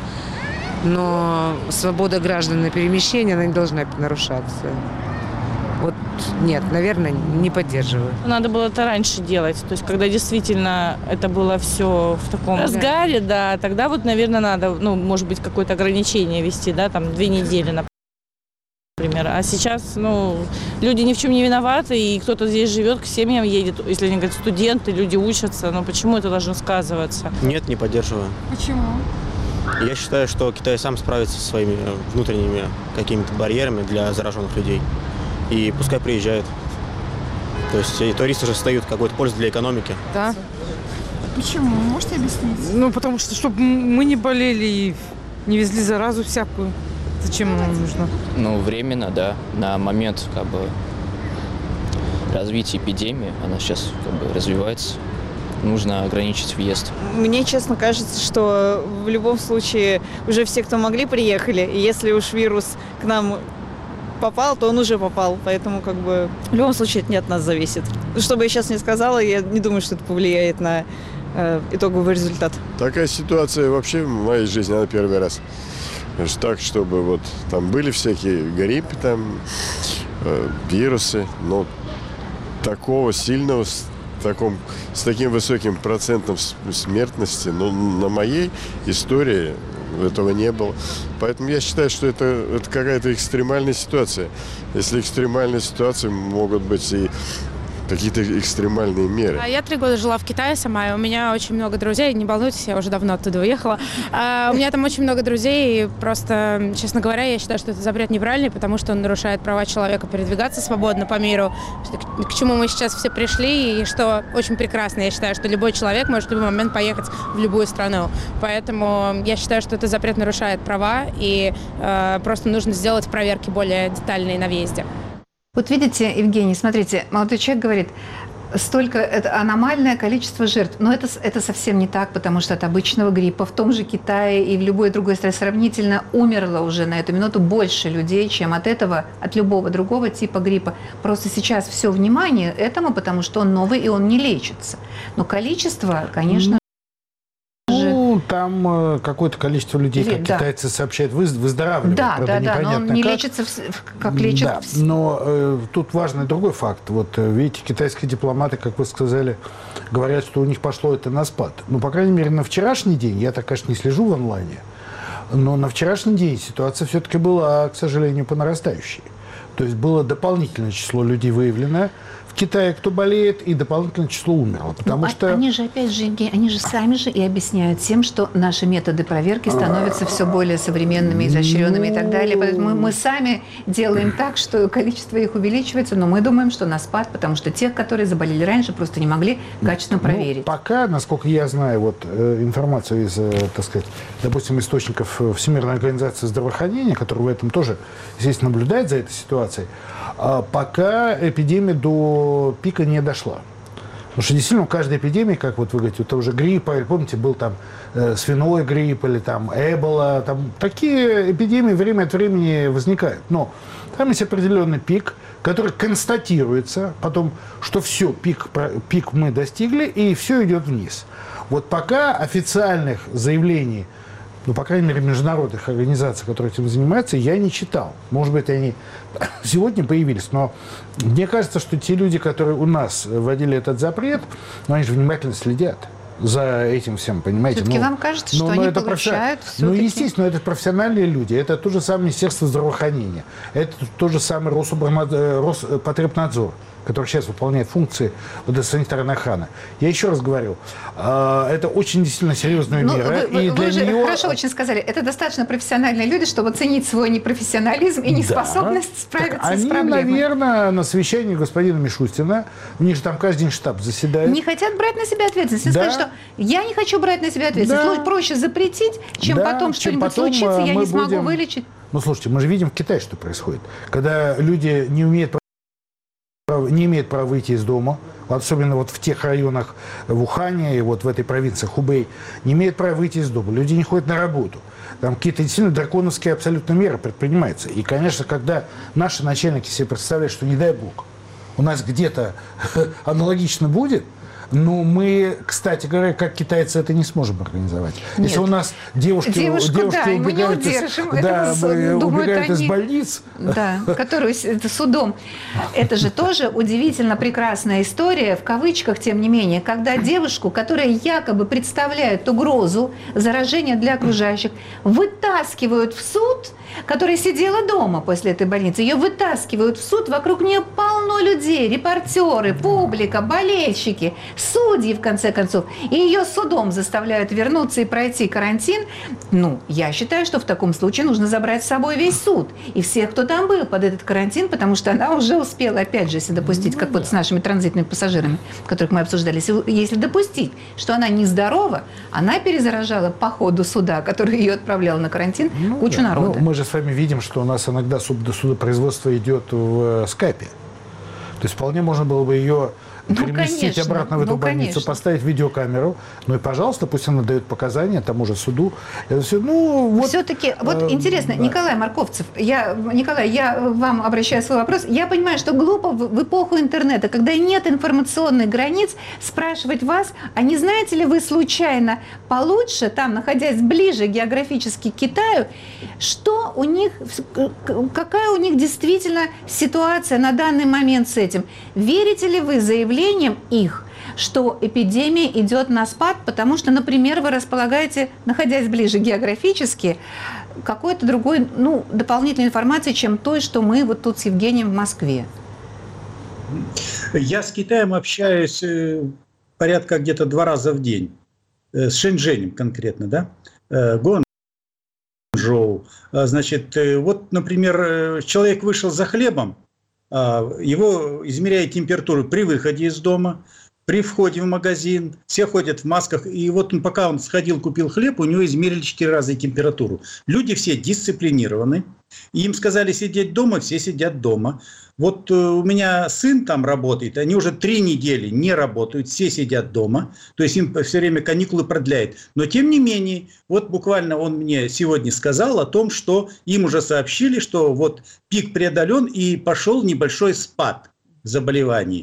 но свобода граждан на перемещение, она не должна нарушаться. Вот нет, наверное, не поддерживаю.
Надо было это раньше делать, то есть когда действительно это было все в таком разгаре, да, тогда вот, наверное, надо, ну, может быть, какое-то ограничение ввести, да, там две недели, например. А сейчас, ну, люди ни в чем не виноваты, и кто-то здесь живет, к семьям едет, если они говорят, студенты, люди учатся, но почему это должно сказываться?
Нет, не поддерживаю.
Почему?
Я считаю, что Китай сам справится со своими внутренними какими-то барьерами для зараженных людей, и пускай приезжают. То есть и туристы же создают какую-то пользу для экономики.
Да. Почему? Можете объяснить?
Ну, потому что, чтобы мы не болели и не везли заразу всякую. Зачем нам нужно?
Ну, временно, да. На момент как бы развития эпидемии, она сейчас как бы развивается, нужно ограничить въезд.
Мне, честно, кажется, что в любом случае уже все, кто могли, приехали. И если уж вирус к нам попал, то он уже попал. Поэтому как бы в любом случае это не от нас зависит. Что бы я сейчас не сказала, я не думаю, что это повлияет на э, итоговый результат.
Такая ситуация вообще в моей жизни, она первый раз. Так, чтобы вот там были всякие гриппы, там, э, вирусы, но такого сильного, с, таком, с таким высоким процентом смертности, ну, на моей истории этого не было. Поэтому я считаю, что это, это какая-то экстремальная ситуация. Если экстремальные ситуации, могут быть и какие-то экстремальные меры.
Я три года жила в Китае сама, и у меня очень много друзей. Не волнуйтесь, я уже давно оттуда уехала. У меня там очень много друзей, и просто, честно говоря, я считаю, что этот запрет неправильный, потому что он нарушает права человека передвигаться свободно по миру, к чему мы сейчас все пришли, и что очень прекрасно. Я считаю, что любой человек может в любой момент поехать в любую страну. Поэтому я считаю, что этот запрет нарушает права, и э, просто нужно сделать проверки более детальные на въезде.
Вот видите, Евгений, смотрите, молодой человек говорит, столько, это аномальное количество жертв. Но это, это совсем не так, потому что от обычного гриппа в том же Китае и в любой другой стране сравнительно умерло уже на эту минуту больше людей, чем от этого, от любого другого типа гриппа. Просто сейчас все внимание этому, потому что он новый и он не лечится. Но количество, конечно,
Ну, там какое-то количество людей,
Или,
как
да.
китайцы сообщают, выздоравливают.
Да,
Правда,
да, да, но он не
как.
лечится, как лечат.
Да, но э, тут важный другой факт. Вот видите, китайские дипломаты, как вы сказали, говорят, что у них пошло это на спад. Ну, по крайней мере, на вчерашний день, я так, конечно, не слежу в онлайне, но на вчерашний день ситуация все-таки была, к сожалению, по нарастающей. То есть было дополнительное число людей выявлено в Китае, кто болеет, и дополнительное число умерло. Потому
ну,
что...
Они же, опять же, они же сами же и объясняют тем, что наши методы проверки становятся все более современными, изощренными и так далее. Поэтому мы, мы сами делаем так, что количество их увеличивается, но мы думаем, что на спад, потому что тех, которые заболели раньше, просто не могли качественно проверить.
Ну, пока, насколько я знаю, вот э, информацию из, э, так сказать, допустим, источников Всемирной организации здравоохранения, которая в этом тоже, естественно, наблюдает за этой ситуацией, э, пока эпидемия до пика не дошла. Потому что действительно у каждой эпидемии, как вот вы говорите, это уже гриппа, или помните, был там э, свиной грипп, или там эбола, там такие эпидемии время от времени возникают. Но там есть определенный пик, который констатируется, потом, что все, пик, пик мы достигли, и все идет вниз. Вот пока официальных заявлений, ну, по крайней мере, международных организаций, которые этим занимаются, я не читал. Может быть, они сегодня появились, но мне кажется, что те люди, которые у нас вводили этот запрет, ну, они же внимательно следят за этим всем, понимаете?
Все-таки
ну,
вам кажется,
ну,
что
ну,
они
это
получают
профи... Ну, естественно, это профессиональные люди. Это то же самое Министерство здравоохранения. Это то же самое Роспотребнадзор, который сейчас выполняет функции вот этой санитарной охраны. Я еще раз говорю, это очень действительно серьезная
ну,
мера.
Вы,
и
вы
для
уже
нее...
хорошо очень сказали. Это достаточно профессиональные люди, чтобы оценить свой непрофессионализм и неспособность да. справиться
так
с проблемой.
Они, наверное, на совещании господина Мишустина, у них же там каждый день штаб заседает.
Не хотят брать на себя ответственность. Да. Сказать, что я не хочу брать на себя ответственность. Да. Проще запретить, чем да, потом что-нибудь случится, я не смогу будем... вылечить.
Ну, слушайте, мы же видим в Китае, что происходит. Когда люди не умеют не имеют права выйти из дома, особенно вот в тех районах в Ухане и вот в этой провинции Хубэй, не имеют права выйти из дома. Люди не ходят на работу. Там какие-то действительно драконовские абсолютно меры предпринимаются. И, конечно, когда наши начальники себе представляют, что, не дай бог, у нас где-то аналогично будет, но мы, кстати говоря, как китайцы, это не сможем организовать.
Нет.
Если у нас девушки,
Девушку,
девушки
да,
убегают, из, да,
думают,
убегают
они,
из больниц,
да, которую это судом. Это же тоже удивительно прекрасная история, в кавычках, тем не менее, когда девушку, которая якобы представляет угрозу заражения для окружающих, вытаскивают в суд, которая сидела дома после этой больницы, ее вытаскивают в суд, вокруг нее полно людей, репортеры, публика, болельщики, судьи, в конце концов, и ее судом заставляют вернуться и пройти карантин. Ну, я считаю, что в таком случае нужно забрать с собой весь суд и всех, кто там был под этот карантин, потому что она уже успела, опять же, если допустить, как вот с нашими транзитными пассажирами, которых мы обсуждали, если, если допустить, что она нездорова, она перезаражала по ходу суда, который ее отправлял на карантин, ну, кучу
да.
народа.
Ну, мы же с вами видим, что у нас иногда судопроизводство идет в скайпе. То есть вполне можно было бы ее
ну,
переместить
конечно,
обратно в эту
ну,
больницу,
конечно.
поставить видеокамеру, ну и, пожалуйста, пусть она дает показания тому же суду. Это все, ну, вот,
все-таки, вот э, интересно, да. Николай Марковцев, я, Николай, я вам обращаю свой вопрос. Я понимаю, что глупо в, в эпоху интернета, когда нет информационных границ, спрашивать вас, а не знаете ли вы случайно получше, там, находясь ближе географически к Китаю, что у них, какая у них действительно ситуация на данный момент с этим? Верите ли вы заявлениям их, что эпидемия идет на спад, потому что, например, вы располагаете, находясь ближе географически, какой-то другой, ну, дополнительной информацией, чем той, что мы вот тут с Евгением в Москве?
Я с Китаем общаюсь порядка где-то два раза в день. С Шэньчжэнем конкретно, да? Гуанчжоу. Значит, вот, например, человек вышел за хлебом, его измеряет температуру при выходе из дома, при входе в магазин, все ходят в масках, и вот он, пока он сходил, купил хлеб, у него измерили четыре раза температуру. Люди все дисциплинированы, им сказали сидеть дома, все сидят дома. Вот у меня сын там работает, они уже три недели не работают, все сидят дома, то есть им все время каникулы продляют. Но тем не менее, вот буквально он мне сегодня сказал о том, что им уже сообщили, что вот пик преодолен и пошел небольшой спад заболеваний.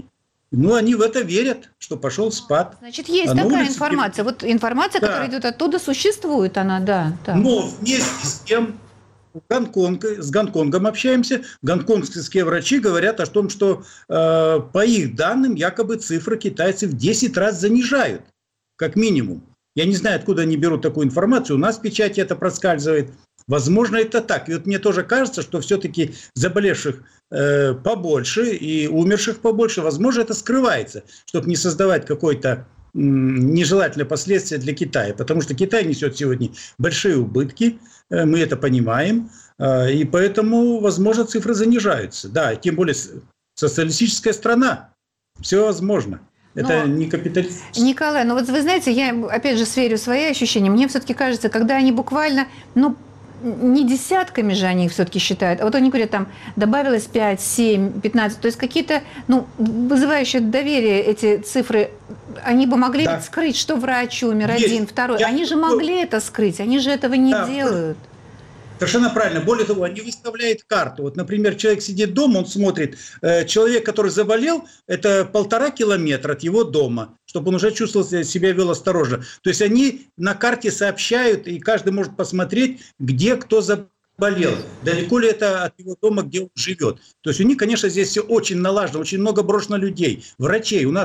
Ну, они в это верят, что пошел спад.
Значит, есть
а
такая информация. Вот информация, да. которая идет оттуда, существует она, да. да.
Но вместе с тем Гонконг, с Гонконгом общаемся. Гонконгские врачи говорят о том, что э, по их данным якобы цифры китайцы в десять раз занижают, как минимум. Я не знаю, откуда они берут такую информацию. У нас в печати это проскальзывает. Возможно, это так. И вот мне тоже кажется, что все-таки заболевших э, побольше и умерших побольше. Возможно, это скрывается, чтобы не создавать какой-то м, нежелательное последствие для Китая. Потому что Китай несет сегодня большие убытки. Э, мы это понимаем. Э, и поэтому, возможно, цифры занижаются. Да, тем более социалистическая страна. Все возможно. Это
Но,
не капитализм.
Николай, ну вот вы знаете, я опять же сверю свои ощущения. Мне все-таки кажется, когда они буквально, ну, не десятками же они их все-таки считают, а вот они говорят, там, добавилось пять, семь, пятнадцать, то есть какие-то, ну, вызывающие доверие эти цифры, они бы могли да. ведь скрыть, что врач умер, Есть. один, второй. Я... Они же могли это скрыть, они же этого не да. делают.
Совершенно правильно. Более того, они выставляют карту. Вот, например, человек сидит дома, он смотрит, э, человек, который заболел, это полтора километра от его дома, чтобы он уже чувствовал себя, вел осторожно. То есть они на карте сообщают, и каждый может посмотреть, где кто заболел. Далеко ли это от его дома, где он живет. То есть у них, конечно, здесь все очень налажено, очень много брошено людей, врачей. У нас,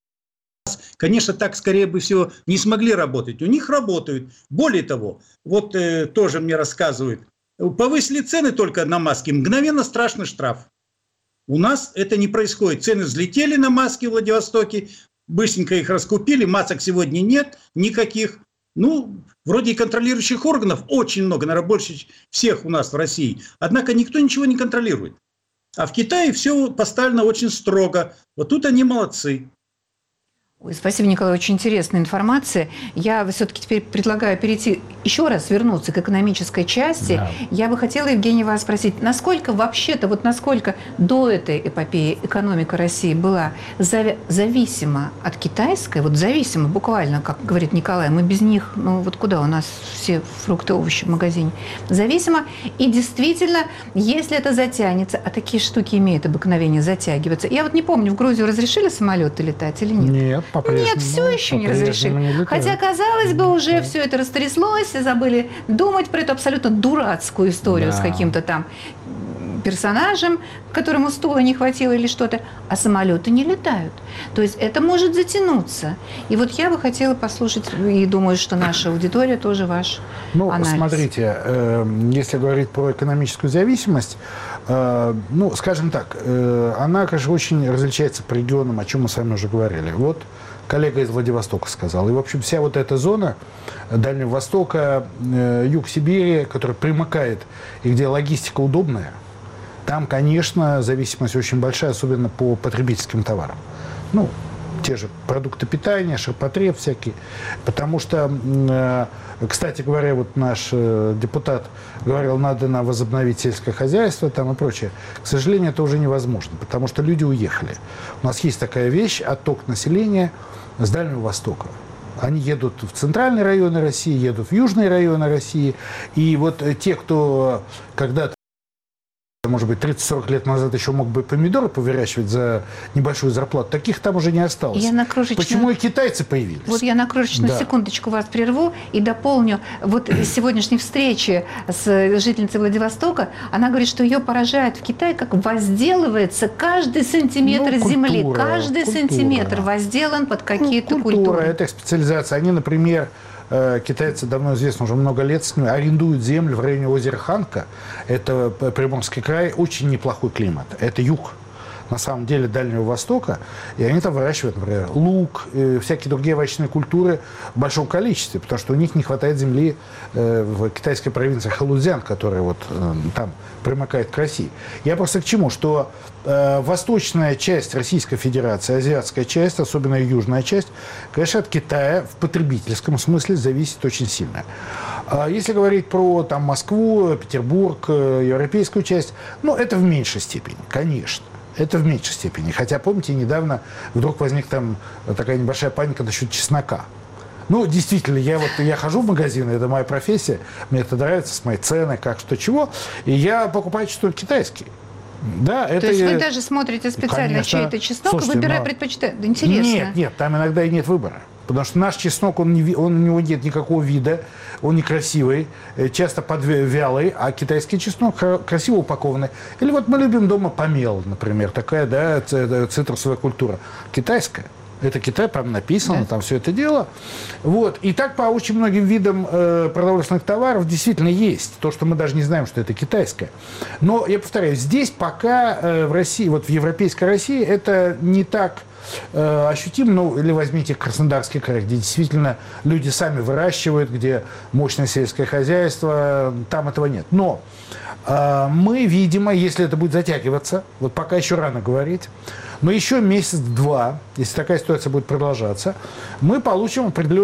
конечно, так, скорее бы всего, не смогли работать. У них работают. Более того, вот э, тоже мне рассказывают, повысили цены только на маски, мгновенно страшный штраф. У нас это не происходит. Цены взлетели на маски в Владивостоке, быстренько их раскупили, масок сегодня нет никаких. Ну, вроде и контролирующих органов очень много, наверное, больше всех у нас в России. Однако никто ничего не контролирует. А в Китае все поставлено очень строго. Вот тут они молодцы.
Ой, спасибо, Николай, очень интересная информация. Я все-таки теперь предлагаю перейти, еще раз вернуться к экономической части. Да. Я бы хотела, Евгений, вас спросить, насколько вообще-то, вот насколько до этой эпопеи экономика России была зави- зависима от китайской, вот зависима буквально, как говорит Николай, мы без них, ну вот куда у нас все фрукты, овощи в магазине, зависима. И действительно, если это затянется, а такие штуки имеют обыкновение затягиваться. Я вот не помню, в Грузию разрешили самолеты летать или нет?
Нет.
Нет, все еще не разрешили. Не Хотя, казалось бы, уже да. все это растряслось, и забыли думать про эту абсолютно дурацкую историю да. с каким-то там персонажем, которому стула не хватило или что-то, а самолеты не летают. То есть это может затянуться. И вот я бы хотела послушать, и думаю, что наша аудитория тоже ваш
ну,
анализ.
Смотрите, э, если говорить про экономическую зависимость, э, ну, скажем так, э, она, конечно, очень различается по регионам, о чем мы с вами уже говорили. Вот коллега из Владивостока сказал. И, в общем, вся вот эта зона Дальнего Востока, э, юг Сибири, которая примыкает, и где логистика удобная, там, конечно, зависимость очень большая, особенно по потребительским товарам. Ну, те же продукты питания, ширпотреб всякие. Потому что, э, кстати говоря, вот наш э, депутат говорил, надо нам возобновить сельское хозяйство там и прочее. К сожалению, это уже невозможно, потому что люди уехали. У нас есть такая вещь, отток населения с Дальнего Востока. Они едут в центральные районы России, едут в южные районы России. И вот те, кто когда-то, может быть, тридцать-сорок лет назад еще мог бы помидоры повыращивать за небольшую зарплату, таких там уже не осталось.
Я на крошечную...
Почему и китайцы появились?
Вот я на крошечную
да.
секундочку вас прерву и дополню. Вот из сегодняшней встречи с жительницей Владивостока, она говорит, что ее поражает в Китае, как возделывается каждый сантиметр ну, культура, земли. Каждый культура. сантиметр возделан под какие-то ну, культура,
культуры. Это их специализация. Они, например, китайцы, давно известно, уже много лет с ними, арендуют землю в районе озера Ханка. Это Приморский край, очень неплохой климат. Это юг, на самом деле, Дальнего Востока. И они там выращивают, например, лук, э, всякие другие овощные культуры в большом количестве, потому что у них не хватает земли э, в китайской провинции Хэлузян, которая вот э, там примыкает к России. Я просто к чему? Что э, восточная часть Российской Федерации, азиатская часть, особенно южная часть, конечно, от Китая в потребительском смысле зависит очень сильно. А если говорить про там, Москву, Петербург, э, европейскую часть, ну, это в меньшей степени, конечно. Это в меньшей степени. Хотя, помните, недавно вдруг возник там такая небольшая паника насчет чеснока. Ну, действительно, я вот я хожу в магазины, это моя профессия, мне это нравится, с моей цены, как, что, чего, и я покупаю что-то китайский. Да, это...
То есть вы даже смотрите специально,
Конечно.
чей это чеснок,
Слушайте,
и выбираете,
но...
предпочитаете. Интересно.
Нет, нет, там иногда и нет выбора. Потому что наш чеснок, он не, он, у него нет никакого вида, он некрасивый, часто подвялый, а китайский чеснок красиво упакованный. Или вот мы любим дома помел, например, такая, да, цитрусовая культура. Китайская. Это Китай, там написано, да. Там все это дело. Вот. И так по очень многим видам э, продовольственных товаров действительно есть. То, что мы даже не знаем, что это китайское. Но, я повторяю, здесь пока э, в России, вот в европейской России, это не так э, ощутимо. Ну, или возьмите Краснодарский край, где действительно люди сами выращивают, где мощное сельское хозяйство, там этого нет. Но э, мы, видимо, если это будет затягиваться, вот пока еще рано говорить, но еще месяц-два, если такая ситуация будет продолжаться, мы получим определенные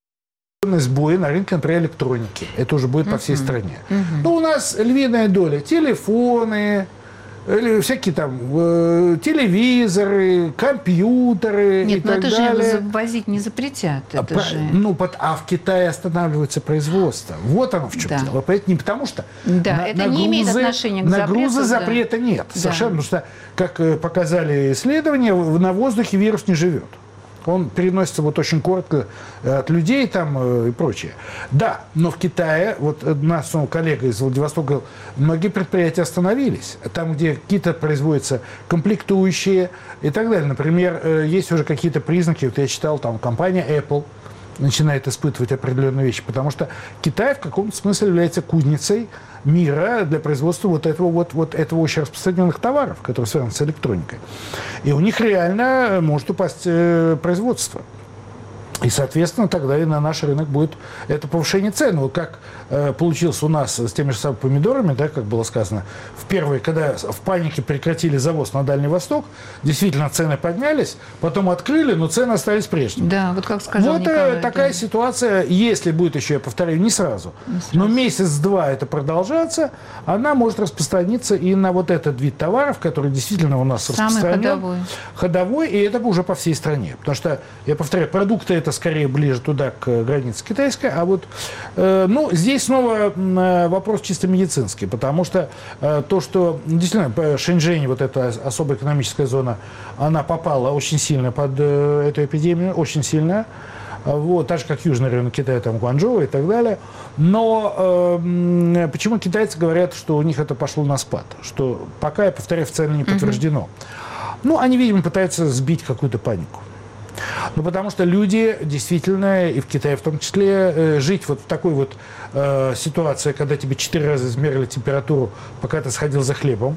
сбои на рынке, например, электроники. Это уже будет uh-huh. по всей стране. Uh-huh. Ну, у нас львиная доля. Телефоны, всякие там э, телевизоры, компьютеры.
Нет,
и
но
так
это
далее.
же возить не запретят. Это
а,
же...
ну, а в Китае останавливается производство. Вот оно в чем
да.
дело. Не потому что
да,
на,
это
на
не
грузы,
имеет отношения к
на
запрету.
грузы
да.
запрета нет.
Да.
Совершенно. Потому что, как показали исследования, на воздухе вирус не живет. Он переносится вот очень коротко от людей там и прочее. Да, но в Китае, вот наш коллега из Владивостока говорил, многие предприятия остановились. Там, где какие-то производятся комплектующие и так далее. Например, есть уже какие-то признаки, вот я читал, там компания Apple начинает испытывать определенные вещи, потому что Китай в каком-то смысле является кузницей мира для производства вот этого, вот, вот этого очень распространенных товаров, которые связаны с электроникой. И у них реально может упасть э, производство. И, соответственно, тогда и на наш рынок будет это повышение цен. Вот как э, получилось у нас с теми же самыми помидорами, да, как было сказано, в первые, когда в панике прекратили завоз на Дальний Восток, действительно цены поднялись, потом открыли, но цены остались прежними.
Да, вот как сказал
Вот
Николай,
такая
да.
ситуация, если будет еще, я повторяю, не сразу, не сразу. но месяц-два это продолжаться, она может распространиться и на вот этот вид товаров, который действительно у нас
Самый
распространен.
ходовой.
Ходовой, и это уже по всей стране. Потому что, я повторяю, продукты это скорее ближе туда, к границе китайской. А вот, э, ну, здесь снова э, вопрос чисто медицинский, потому что э, то, что действительно Шэньчжэнь, вот эта особая экономическая зона, она попала очень сильно под э, эту эпидемию, очень сильно. Вот, так же, как южный район Китая, там, Гуанчжоу и так далее. Но э, почему китайцы говорят, что у них это пошло на спад? Что пока, я повторяю, официально не подтверждено. Mm-hmm. Ну, они, видимо, пытаются сбить какую-то панику. Ну, потому что люди действительно, и в Китае в том числе, э, жить вот в такой вот э, ситуации, когда тебе четыре раза измерили температуру, пока ты сходил за хлебом,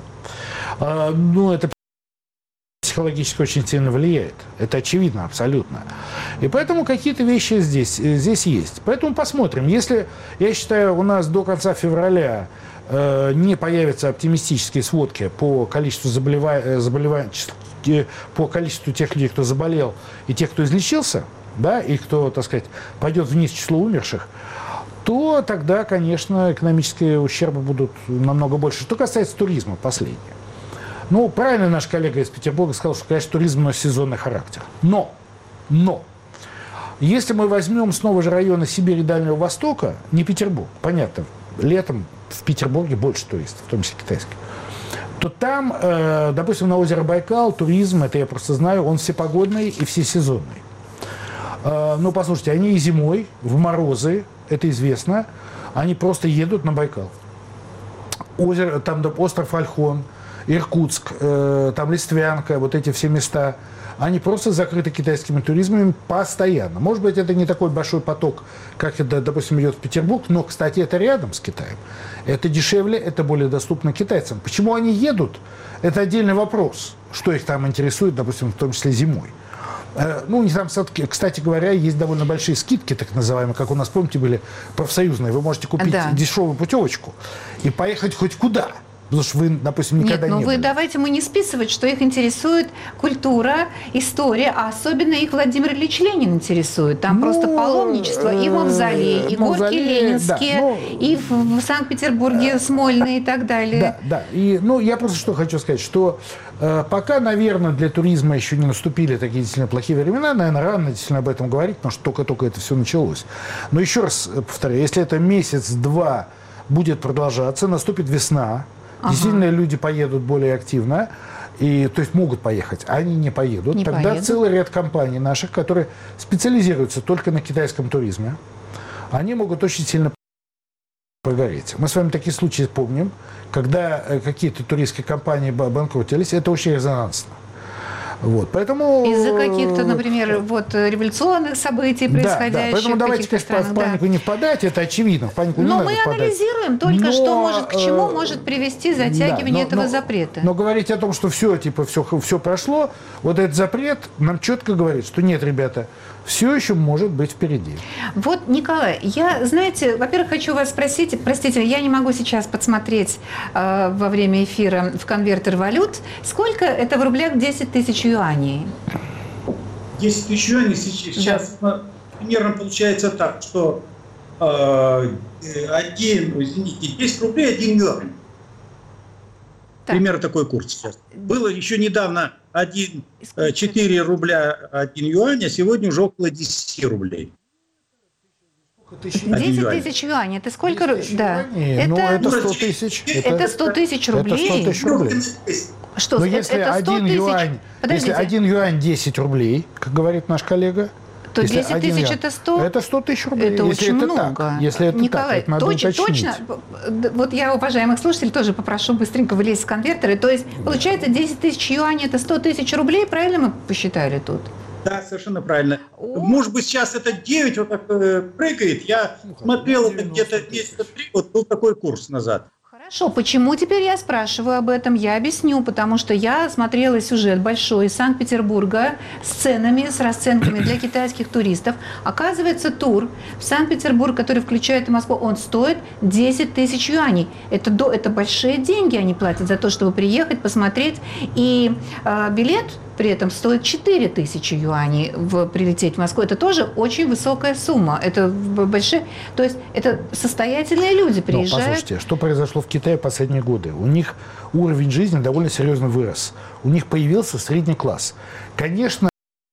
э, ну, это психологически очень сильно влияет. Это очевидно абсолютно. И поэтому какие-то вещи здесь, здесь есть. Поэтому посмотрим. Если, я считаю, у нас до конца февраля э, не появятся оптимистические сводки по количеству заболеваний, заболеваний по количеству тех людей, кто заболел, и тех, кто излечился, да, и кто, так сказать, пойдет вниз число умерших, то тогда, конечно, экономические ущербы будут намного больше. Что касается туризма, последнее. Ну, правильно наш коллега из Петербурга сказал, что, конечно, туризм носит сезонный характер. Но, но, если мы возьмем снова же районы Сибири и Дальнего Востока, не Петербург, понятно, летом в Петербурге больше туристов, в том числе китайских, то там, э, допустим, на озеро Байкал туризм, это я просто знаю, он всепогодный и всесезонный. Э, ну, послушайте, они и зимой, в морозы, это известно, они просто едут на Байкал. Озеро, там остров Ольхон, Иркутск, э, там Листвянка, вот эти все места, они просто закрыты китайскими туристами постоянно. Может быть, это не такой большой поток, как это, допустим, идет в Петербург, но, кстати, это рядом с Китаем. Это дешевле, это более доступно китайцам. Почему они едут? Это отдельный вопрос, что их там интересует, допустим, в том числе зимой. Э, ну, у них там, кстати говоря, есть довольно большие скидки, так называемые, как у нас, помните, были профсоюзные. Вы можете купить да. дешевую путевочку и поехать хоть куда. Потому что вы, допустим, никогда
Нет, ну
не
вы
были.
давайте мы не списывать, что их интересует культура, история, а особенно их Владимир Ильич Ленин интересует. Там ну, просто паломничество и мавзолей, и горки ленинские, да, ну, и в, в Санкт-Петербурге Смольные и так далее.
Да, да. И, ну, я просто что хочу сказать, что э, пока, наверное, для туризма еще не наступили такие действительно плохие времена, наверное, рано действительно об этом говорить, потому что только-только это все началось. Но еще раз повторяю, если это месяц-два будет продолжаться, наступит весна, ага. действительно люди поедут более активно, и, то есть могут поехать, а они не поедут.
Не
Тогда
поедут.
целый ряд компаний наших, которые специализируются только на китайском туризме, они могут очень сильно прогореть. Мы с вами такие случаи помним, когда какие-то туристские компании банкротились, это очень резонансно. Вот, поэтому...
Из-за каких-то, например, вот, революционных событий, происходящих
да, да. Поэтому
в
давайте,
каких-то
конечно,
странах.
в панику
да.
не впадать, это очевидно, в панику не
но
надо
мы
впадать.
анализируем только,
но,
что может, к чему
э,
может привести затягивание
да, но,
этого
но,
запрета.
Но говорить о том, что все, типа, все, все прошло, вот этот запрет нам четко говорит, что нет, ребята, все еще может быть впереди.
Вот, Николай, я, знаете, во-первых, хочу вас спросить, простите, я не могу сейчас подсмотреть э, во время эфира в конвертер валют, сколько это в рублях десять тысяч юаней?
десять тысяч юаней сейчас да. примерно получается так, что э, один, извините, десять рублей, один юань. Так. Примерно такой курс сейчас. Было еще недавно один, четыре рубля один юань, а сегодня уже около десяти рублей.
десять тысяч юаней, это сколько? Да.
Это, ну, это сто тысяч.
Это сто тысяч рублей?
Это сто тысяч рублей.
Что,
Но если
это
один юань, если один юань десять рублей, как говорит наш коллега,
то десять тысяч это сто?
Это сто тысяч рублей.
Это
если
очень
это
много.
Так, если это
Николай,
так, это надо
точ, точно, вот я уважаемых слушателей тоже попрошу быстренько вылезть в конвертеры. То есть, получается, десять тысяч юаней это сто тысяч рублей, правильно мы посчитали тут?
Да, совершенно правильно. О. Может быть, сейчас это девять вот так э, прыгает. Я ну, смотрел это где-то месяца три, вот был такой курс назад.
Хорошо, почему теперь я спрашиваю об этом? Я объясню, потому что я смотрела сюжет большой из Санкт-Петербурга с ценами, с расценками для китайских туристов. Оказывается, тур в Санкт-Петербург, который включает и Москву, он стоит десять тысяч юаней. Это, до, это большие деньги они платят за то, чтобы приехать, посмотреть. И э, билет при этом стоит четыре тысячи юаней в, прилететь в Москву. Это тоже очень высокая сумма. Это большие, то есть это состоятельные люди приезжают.
Но, послушайте, что произошло в Китае в последние годы? У них уровень жизни довольно серьезно вырос. У них появился средний класс. Конечно,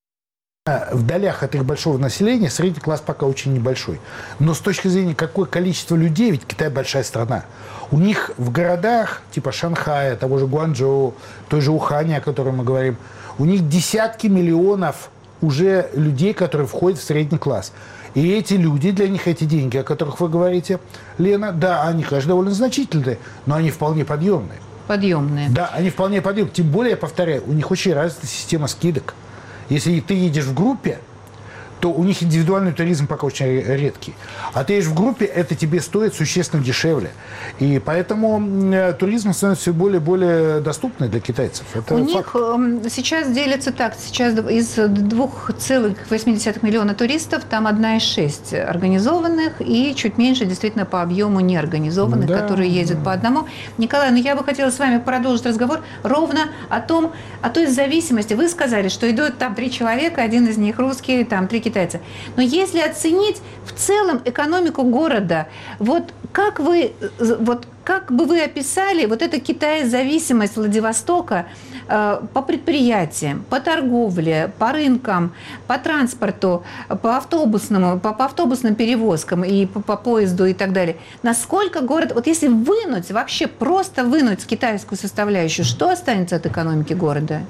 в долях от их большого населения средний класс пока очень небольшой. Но с точки зрения какое количество людей, ведь Китай большая страна. У них в городах типа Шанхая, того же Гуанчжоу, той же Уханя, о которой мы говорим, у них десятки миллионов уже людей, которые входят в средний класс. И эти люди, для них эти деньги, о которых вы говорите, Лена, да, они, конечно, довольно значительные, но они вполне подъемные.
Подъемные.
Да, они вполне подъемные. Тем более, я повторяю, у них очень развита система скидок. Если ты едешь в группе, то у них индивидуальный туризм пока очень редкий. А ты едешь в группе, это тебе стоит существенно дешевле. И поэтому туризм становится все более и более доступным для китайцев. Это
у
факт.
них сейчас делится так. Сейчас из двух целых восемь десятых миллиона туристов, там одна из шесть организованных и чуть меньше действительно по объему неорганизованных, да, которые ездят да. по одному. Николай, ну я бы хотела с вами продолжить разговор ровно о том, о той зависимости. Вы сказали, что идут там три человека, один из них русский, там три китайца. Но если оценить в целом экономику города, вот как вы, вот как бы вы описали вот эту Китай-зависимость Владивостока э, по предприятиям, по торговле, по рынкам, по транспорту, по автобусному, по, по автобусным перевозкам и по, по поезду и так далее. Насколько город, вот если вынуть, вообще просто вынуть китайскую составляющую, что останется от экономики города?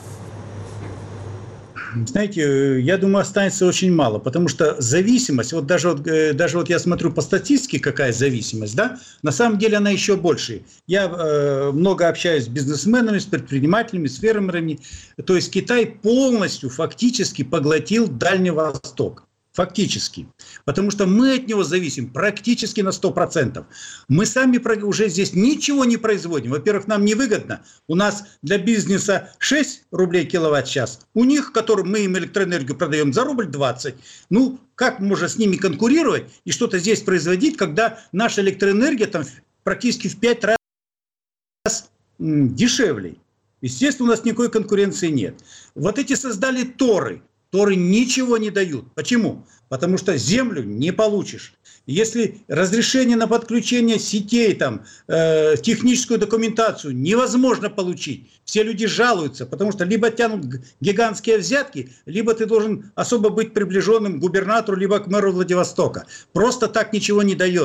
Знаете, я думаю, останется очень мало, потому что зависимость, вот даже вот, даже вот я смотрю по статистике, какая зависимость, да, на самом деле она еще больше. Я э, много общаюсь с бизнесменами, с предпринимателями, с фермерами, то есть Китай полностью фактически поглотил Дальний Восток. Фактически. Потому что мы от него зависим практически на сто процентов. Мы сами уже здесь ничего не производим. Во-первых, нам невыгодно. У нас для бизнеса шесть рублей киловатт-час. У них, которым мы им электроэнергию продаем за рубль двадцать. Ну, как можно с ними конкурировать и что-то здесь производить, когда наша электроэнергия там практически в пять раз дешевле. Естественно, у нас никакой конкуренции нет. Вот эти создали торы. Торы ничего не дают. Почему? Потому что землю не получишь. Если разрешение на подключение сетей, там, э, техническую документацию невозможно получить, все люди жалуются, потому что либо тянут гигантские взятки, либо ты должен особо быть приближенным к губернатору, либо к мэру Владивостока. Просто так ничего не дается.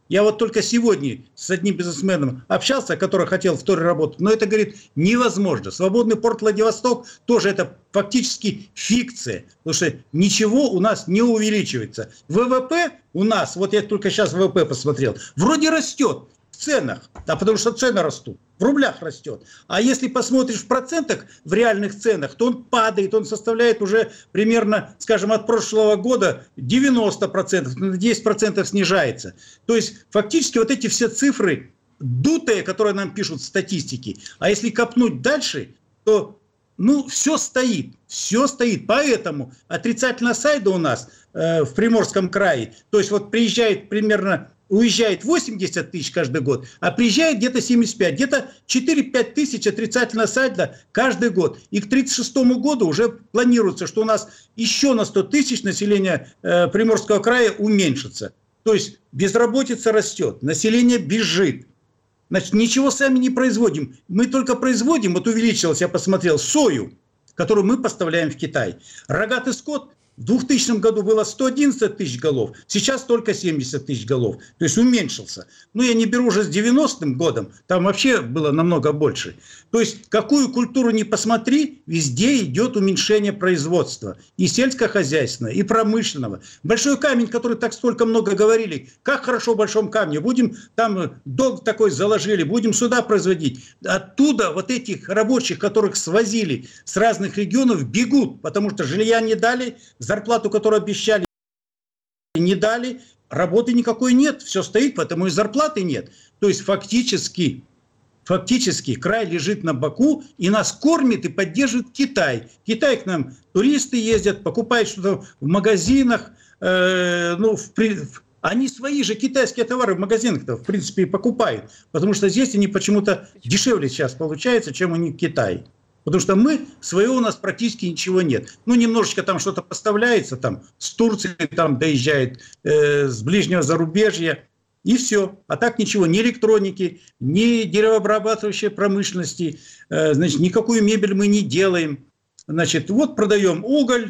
Я вот только сегодня с одним бизнесменом общался, который хотел вторую работу, но это, говорит, невозможно. Свободный порт Владивосток тоже это фактически фикция, потому что ничего у нас не увеличивается. ВВП у нас, вот я только сейчас ВВП посмотрел, вроде растет в ценах, да, потому что цены растут, в рублях растет. А если посмотришь в процентах, в реальных ценах, то он падает, он составляет уже примерно, скажем, от прошлого года девяносто процентов, на десять процентов снижается. То есть фактически вот эти все цифры дутые, которые нам пишут в статистике, а если копнуть дальше, то ну, все стоит, все стоит. Поэтому отрицательная сайда у нас э, в Приморском крае, то есть вот приезжает примерно... уезжает восемьдесят тысяч каждый год, а приезжает где-то семьдесят пять, где-то четыре-пять тысяч отрицательного сальдо каждый год. И к тридцать шестому году уже планируется, что у нас еще на сто тысяч населения э, Приморского края уменьшится. То есть безработица растет, население бежит. Значит, ничего сами не производим. Мы только производим, вот увеличилось, я посмотрел, сою, которую мы поставляем в Китай. Рогатый скот в двухтысячном году было сто одиннадцать тысяч голов, сейчас только семьдесят тысяч голов. То есть уменьшился. Но я не беру уже с девяностым годом, там вообще было намного больше. То есть какую культуру ни посмотри, везде идет уменьшение производства. И сельскохозяйственного, и промышленного. Большой камень, который так столько много говорили, как хорошо в большом камне, будем там долг такой заложили, будем сюда производить. Оттуда вот этих рабочих, которых свозили с разных регионов, бегут, потому что жилья не дали, зарплату, которую обещали, не дали, работы никакой нет, все стоит, потому и зарплаты нет. То есть фактически, фактически край лежит на боку и нас кормит и поддерживает Китай. Китай к нам туристы ездят, покупают что-то в магазинах, э, ну, в, в, они свои же китайские товары в магазинах-то, в принципе, и покупают, потому что здесь они почему-то дешевле сейчас получается, чем у них в Китае. Потому что мы, своего у нас практически ничего нет. Ну, немножечко там что-то поставляется, там с Турции там доезжает, э, с ближнего зарубежья, и все. А так ничего, ни электроники, ни деревообрабатывающей промышленности, э, значит, никакую мебель мы не делаем. Значит, вот продаем уголь,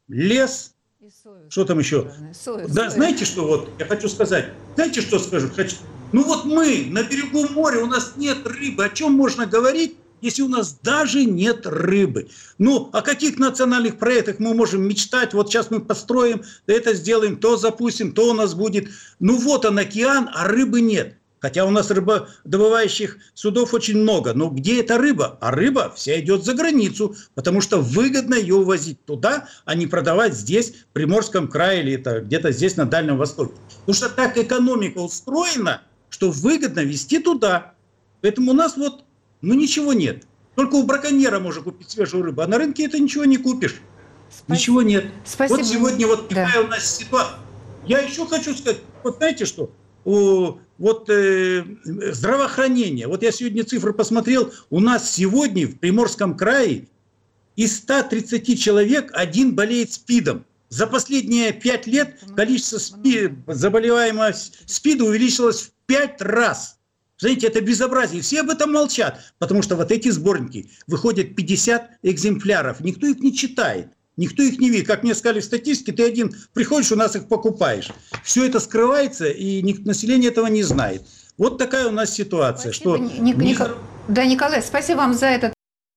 лес, что там еще? Сою, да, сою. Знаете, что вот, я хочу сказать, знаете, что скажу? Хочу... Ну вот мы на берегу моря, у нас нет рыбы, о чем можно говорить, если у нас даже нет рыбы? Ну, о каких национальных проектах мы можем мечтать? Вот сейчас мы построим, это сделаем, то запустим, то у нас будет. Ну вот он океан, а рыбы нет. Хотя у нас рыбодобывающих судов очень много. Но где эта рыба? А рыба вся идет за границу, потому что выгодно ее увозить туда, а не продавать здесь, в Приморском крае или где-то здесь на Дальнем Востоке. Потому что так экономика устроена, что выгодно везти туда. Поэтому у нас вот ну ничего нет. Только у браконьера можно купить свежую рыбу, а на рынке это ничего не купишь. Спасибо. Ничего нет. Спасибо. Вот сегодня вот такая да. у нас ситуация. Я еще хочу сказать, вот знаете что? О, вот э, здравоохранение. Вот я сегодня цифры посмотрел. У нас сегодня в Приморском крае из ста тридцати человек один болеет СПИДом. За последние пять лет количество СПИД, заболеваемого СПИДа увеличилось в пять раз. Знаете, это безобразие. Все об этом молчат, потому что вот эти сборники выходят пятьдесят экземпляров. Никто их не читает, никто их не видит. Как мне сказали в статистике, ты один приходишь, у нас их покупаешь. Все это скрывается, и население этого не знает. Вот такая у нас ситуация. Спасибо, что...
Ник- Ник- да, Николай, спасибо вам за этот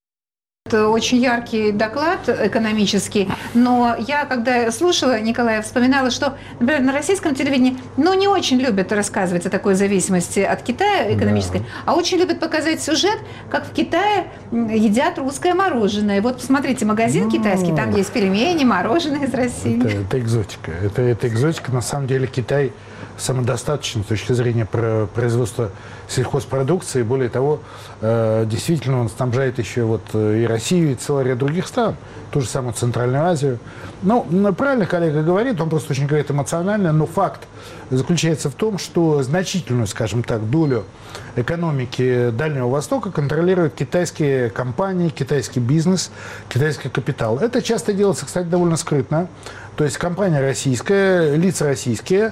очень яркий доклад экономический, но я, когда слушала Николая, вспоминала, что, например, на российском телевидении, ну, не очень любят рассказывать о такой зависимости от Китая экономической, да. а очень любят показать сюжет, как в Китае едят русское мороженое. Вот посмотрите, магазин ну, китайский, там есть пельмени, мороженое из России.
Это, это экзотика. Это, это экзотика. На самом деле Китай самодостаточен с точки зрения производства сельхозпродукции. Более того, действительно он снабжает еще вот и Россию, и целый ряд других стран. Ту же самую Центральную Азию. Ну, правильно коллега говорит, он просто очень говорит эмоционально, но факт заключается в том, что значительную, скажем так, долю экономики Дальнего Востока контролируют китайские компании, китайский бизнес, китайский капитал. Это часто делается, кстати, довольно скрытно. То есть компания российская, лица российские,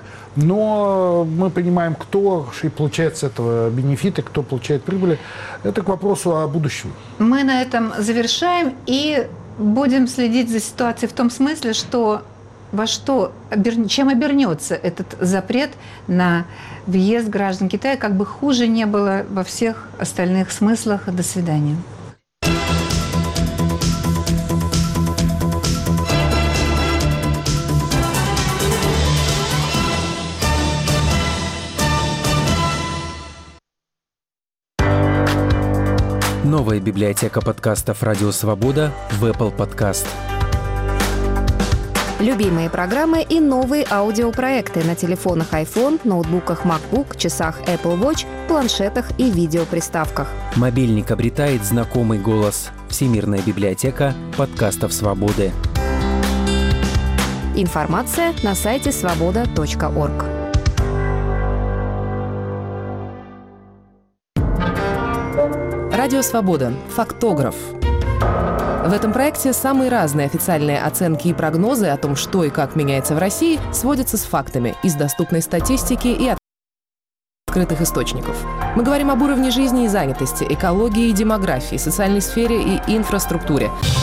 но мы понимаем, кто и получает с этого бенефиты, кто получает прибыли. Это к вопросу о будущем.
Мы на этом завершаем и будем следить за ситуацией в том смысле, что во что, чем обернется этот запрет на въезд граждан Китая, как бы хуже не было во всех остальных смыслах. До свидания.
Новая библиотека подкастов «Радио Свобода» в Apple Podcast.
Любимые программы и новые аудиопроекты на телефонах iPhone, ноутбуках MacBook, часах Apple Watch, планшетах и видеоприставках.
Мобильник обретает знакомый голос. Всемирная библиотека подкастов «Свободы».
Информация на сайте свобода точка орг.
Радио «Свобода». Фактограф. В этом проекте самые разные официальные оценки и прогнозы о том, что и как меняется в России, сводятся с фактами из доступной статистики и открытых источников. Мы говорим об уровне жизни и занятости, экологии и демографии, социальной сфере и инфраструктуре.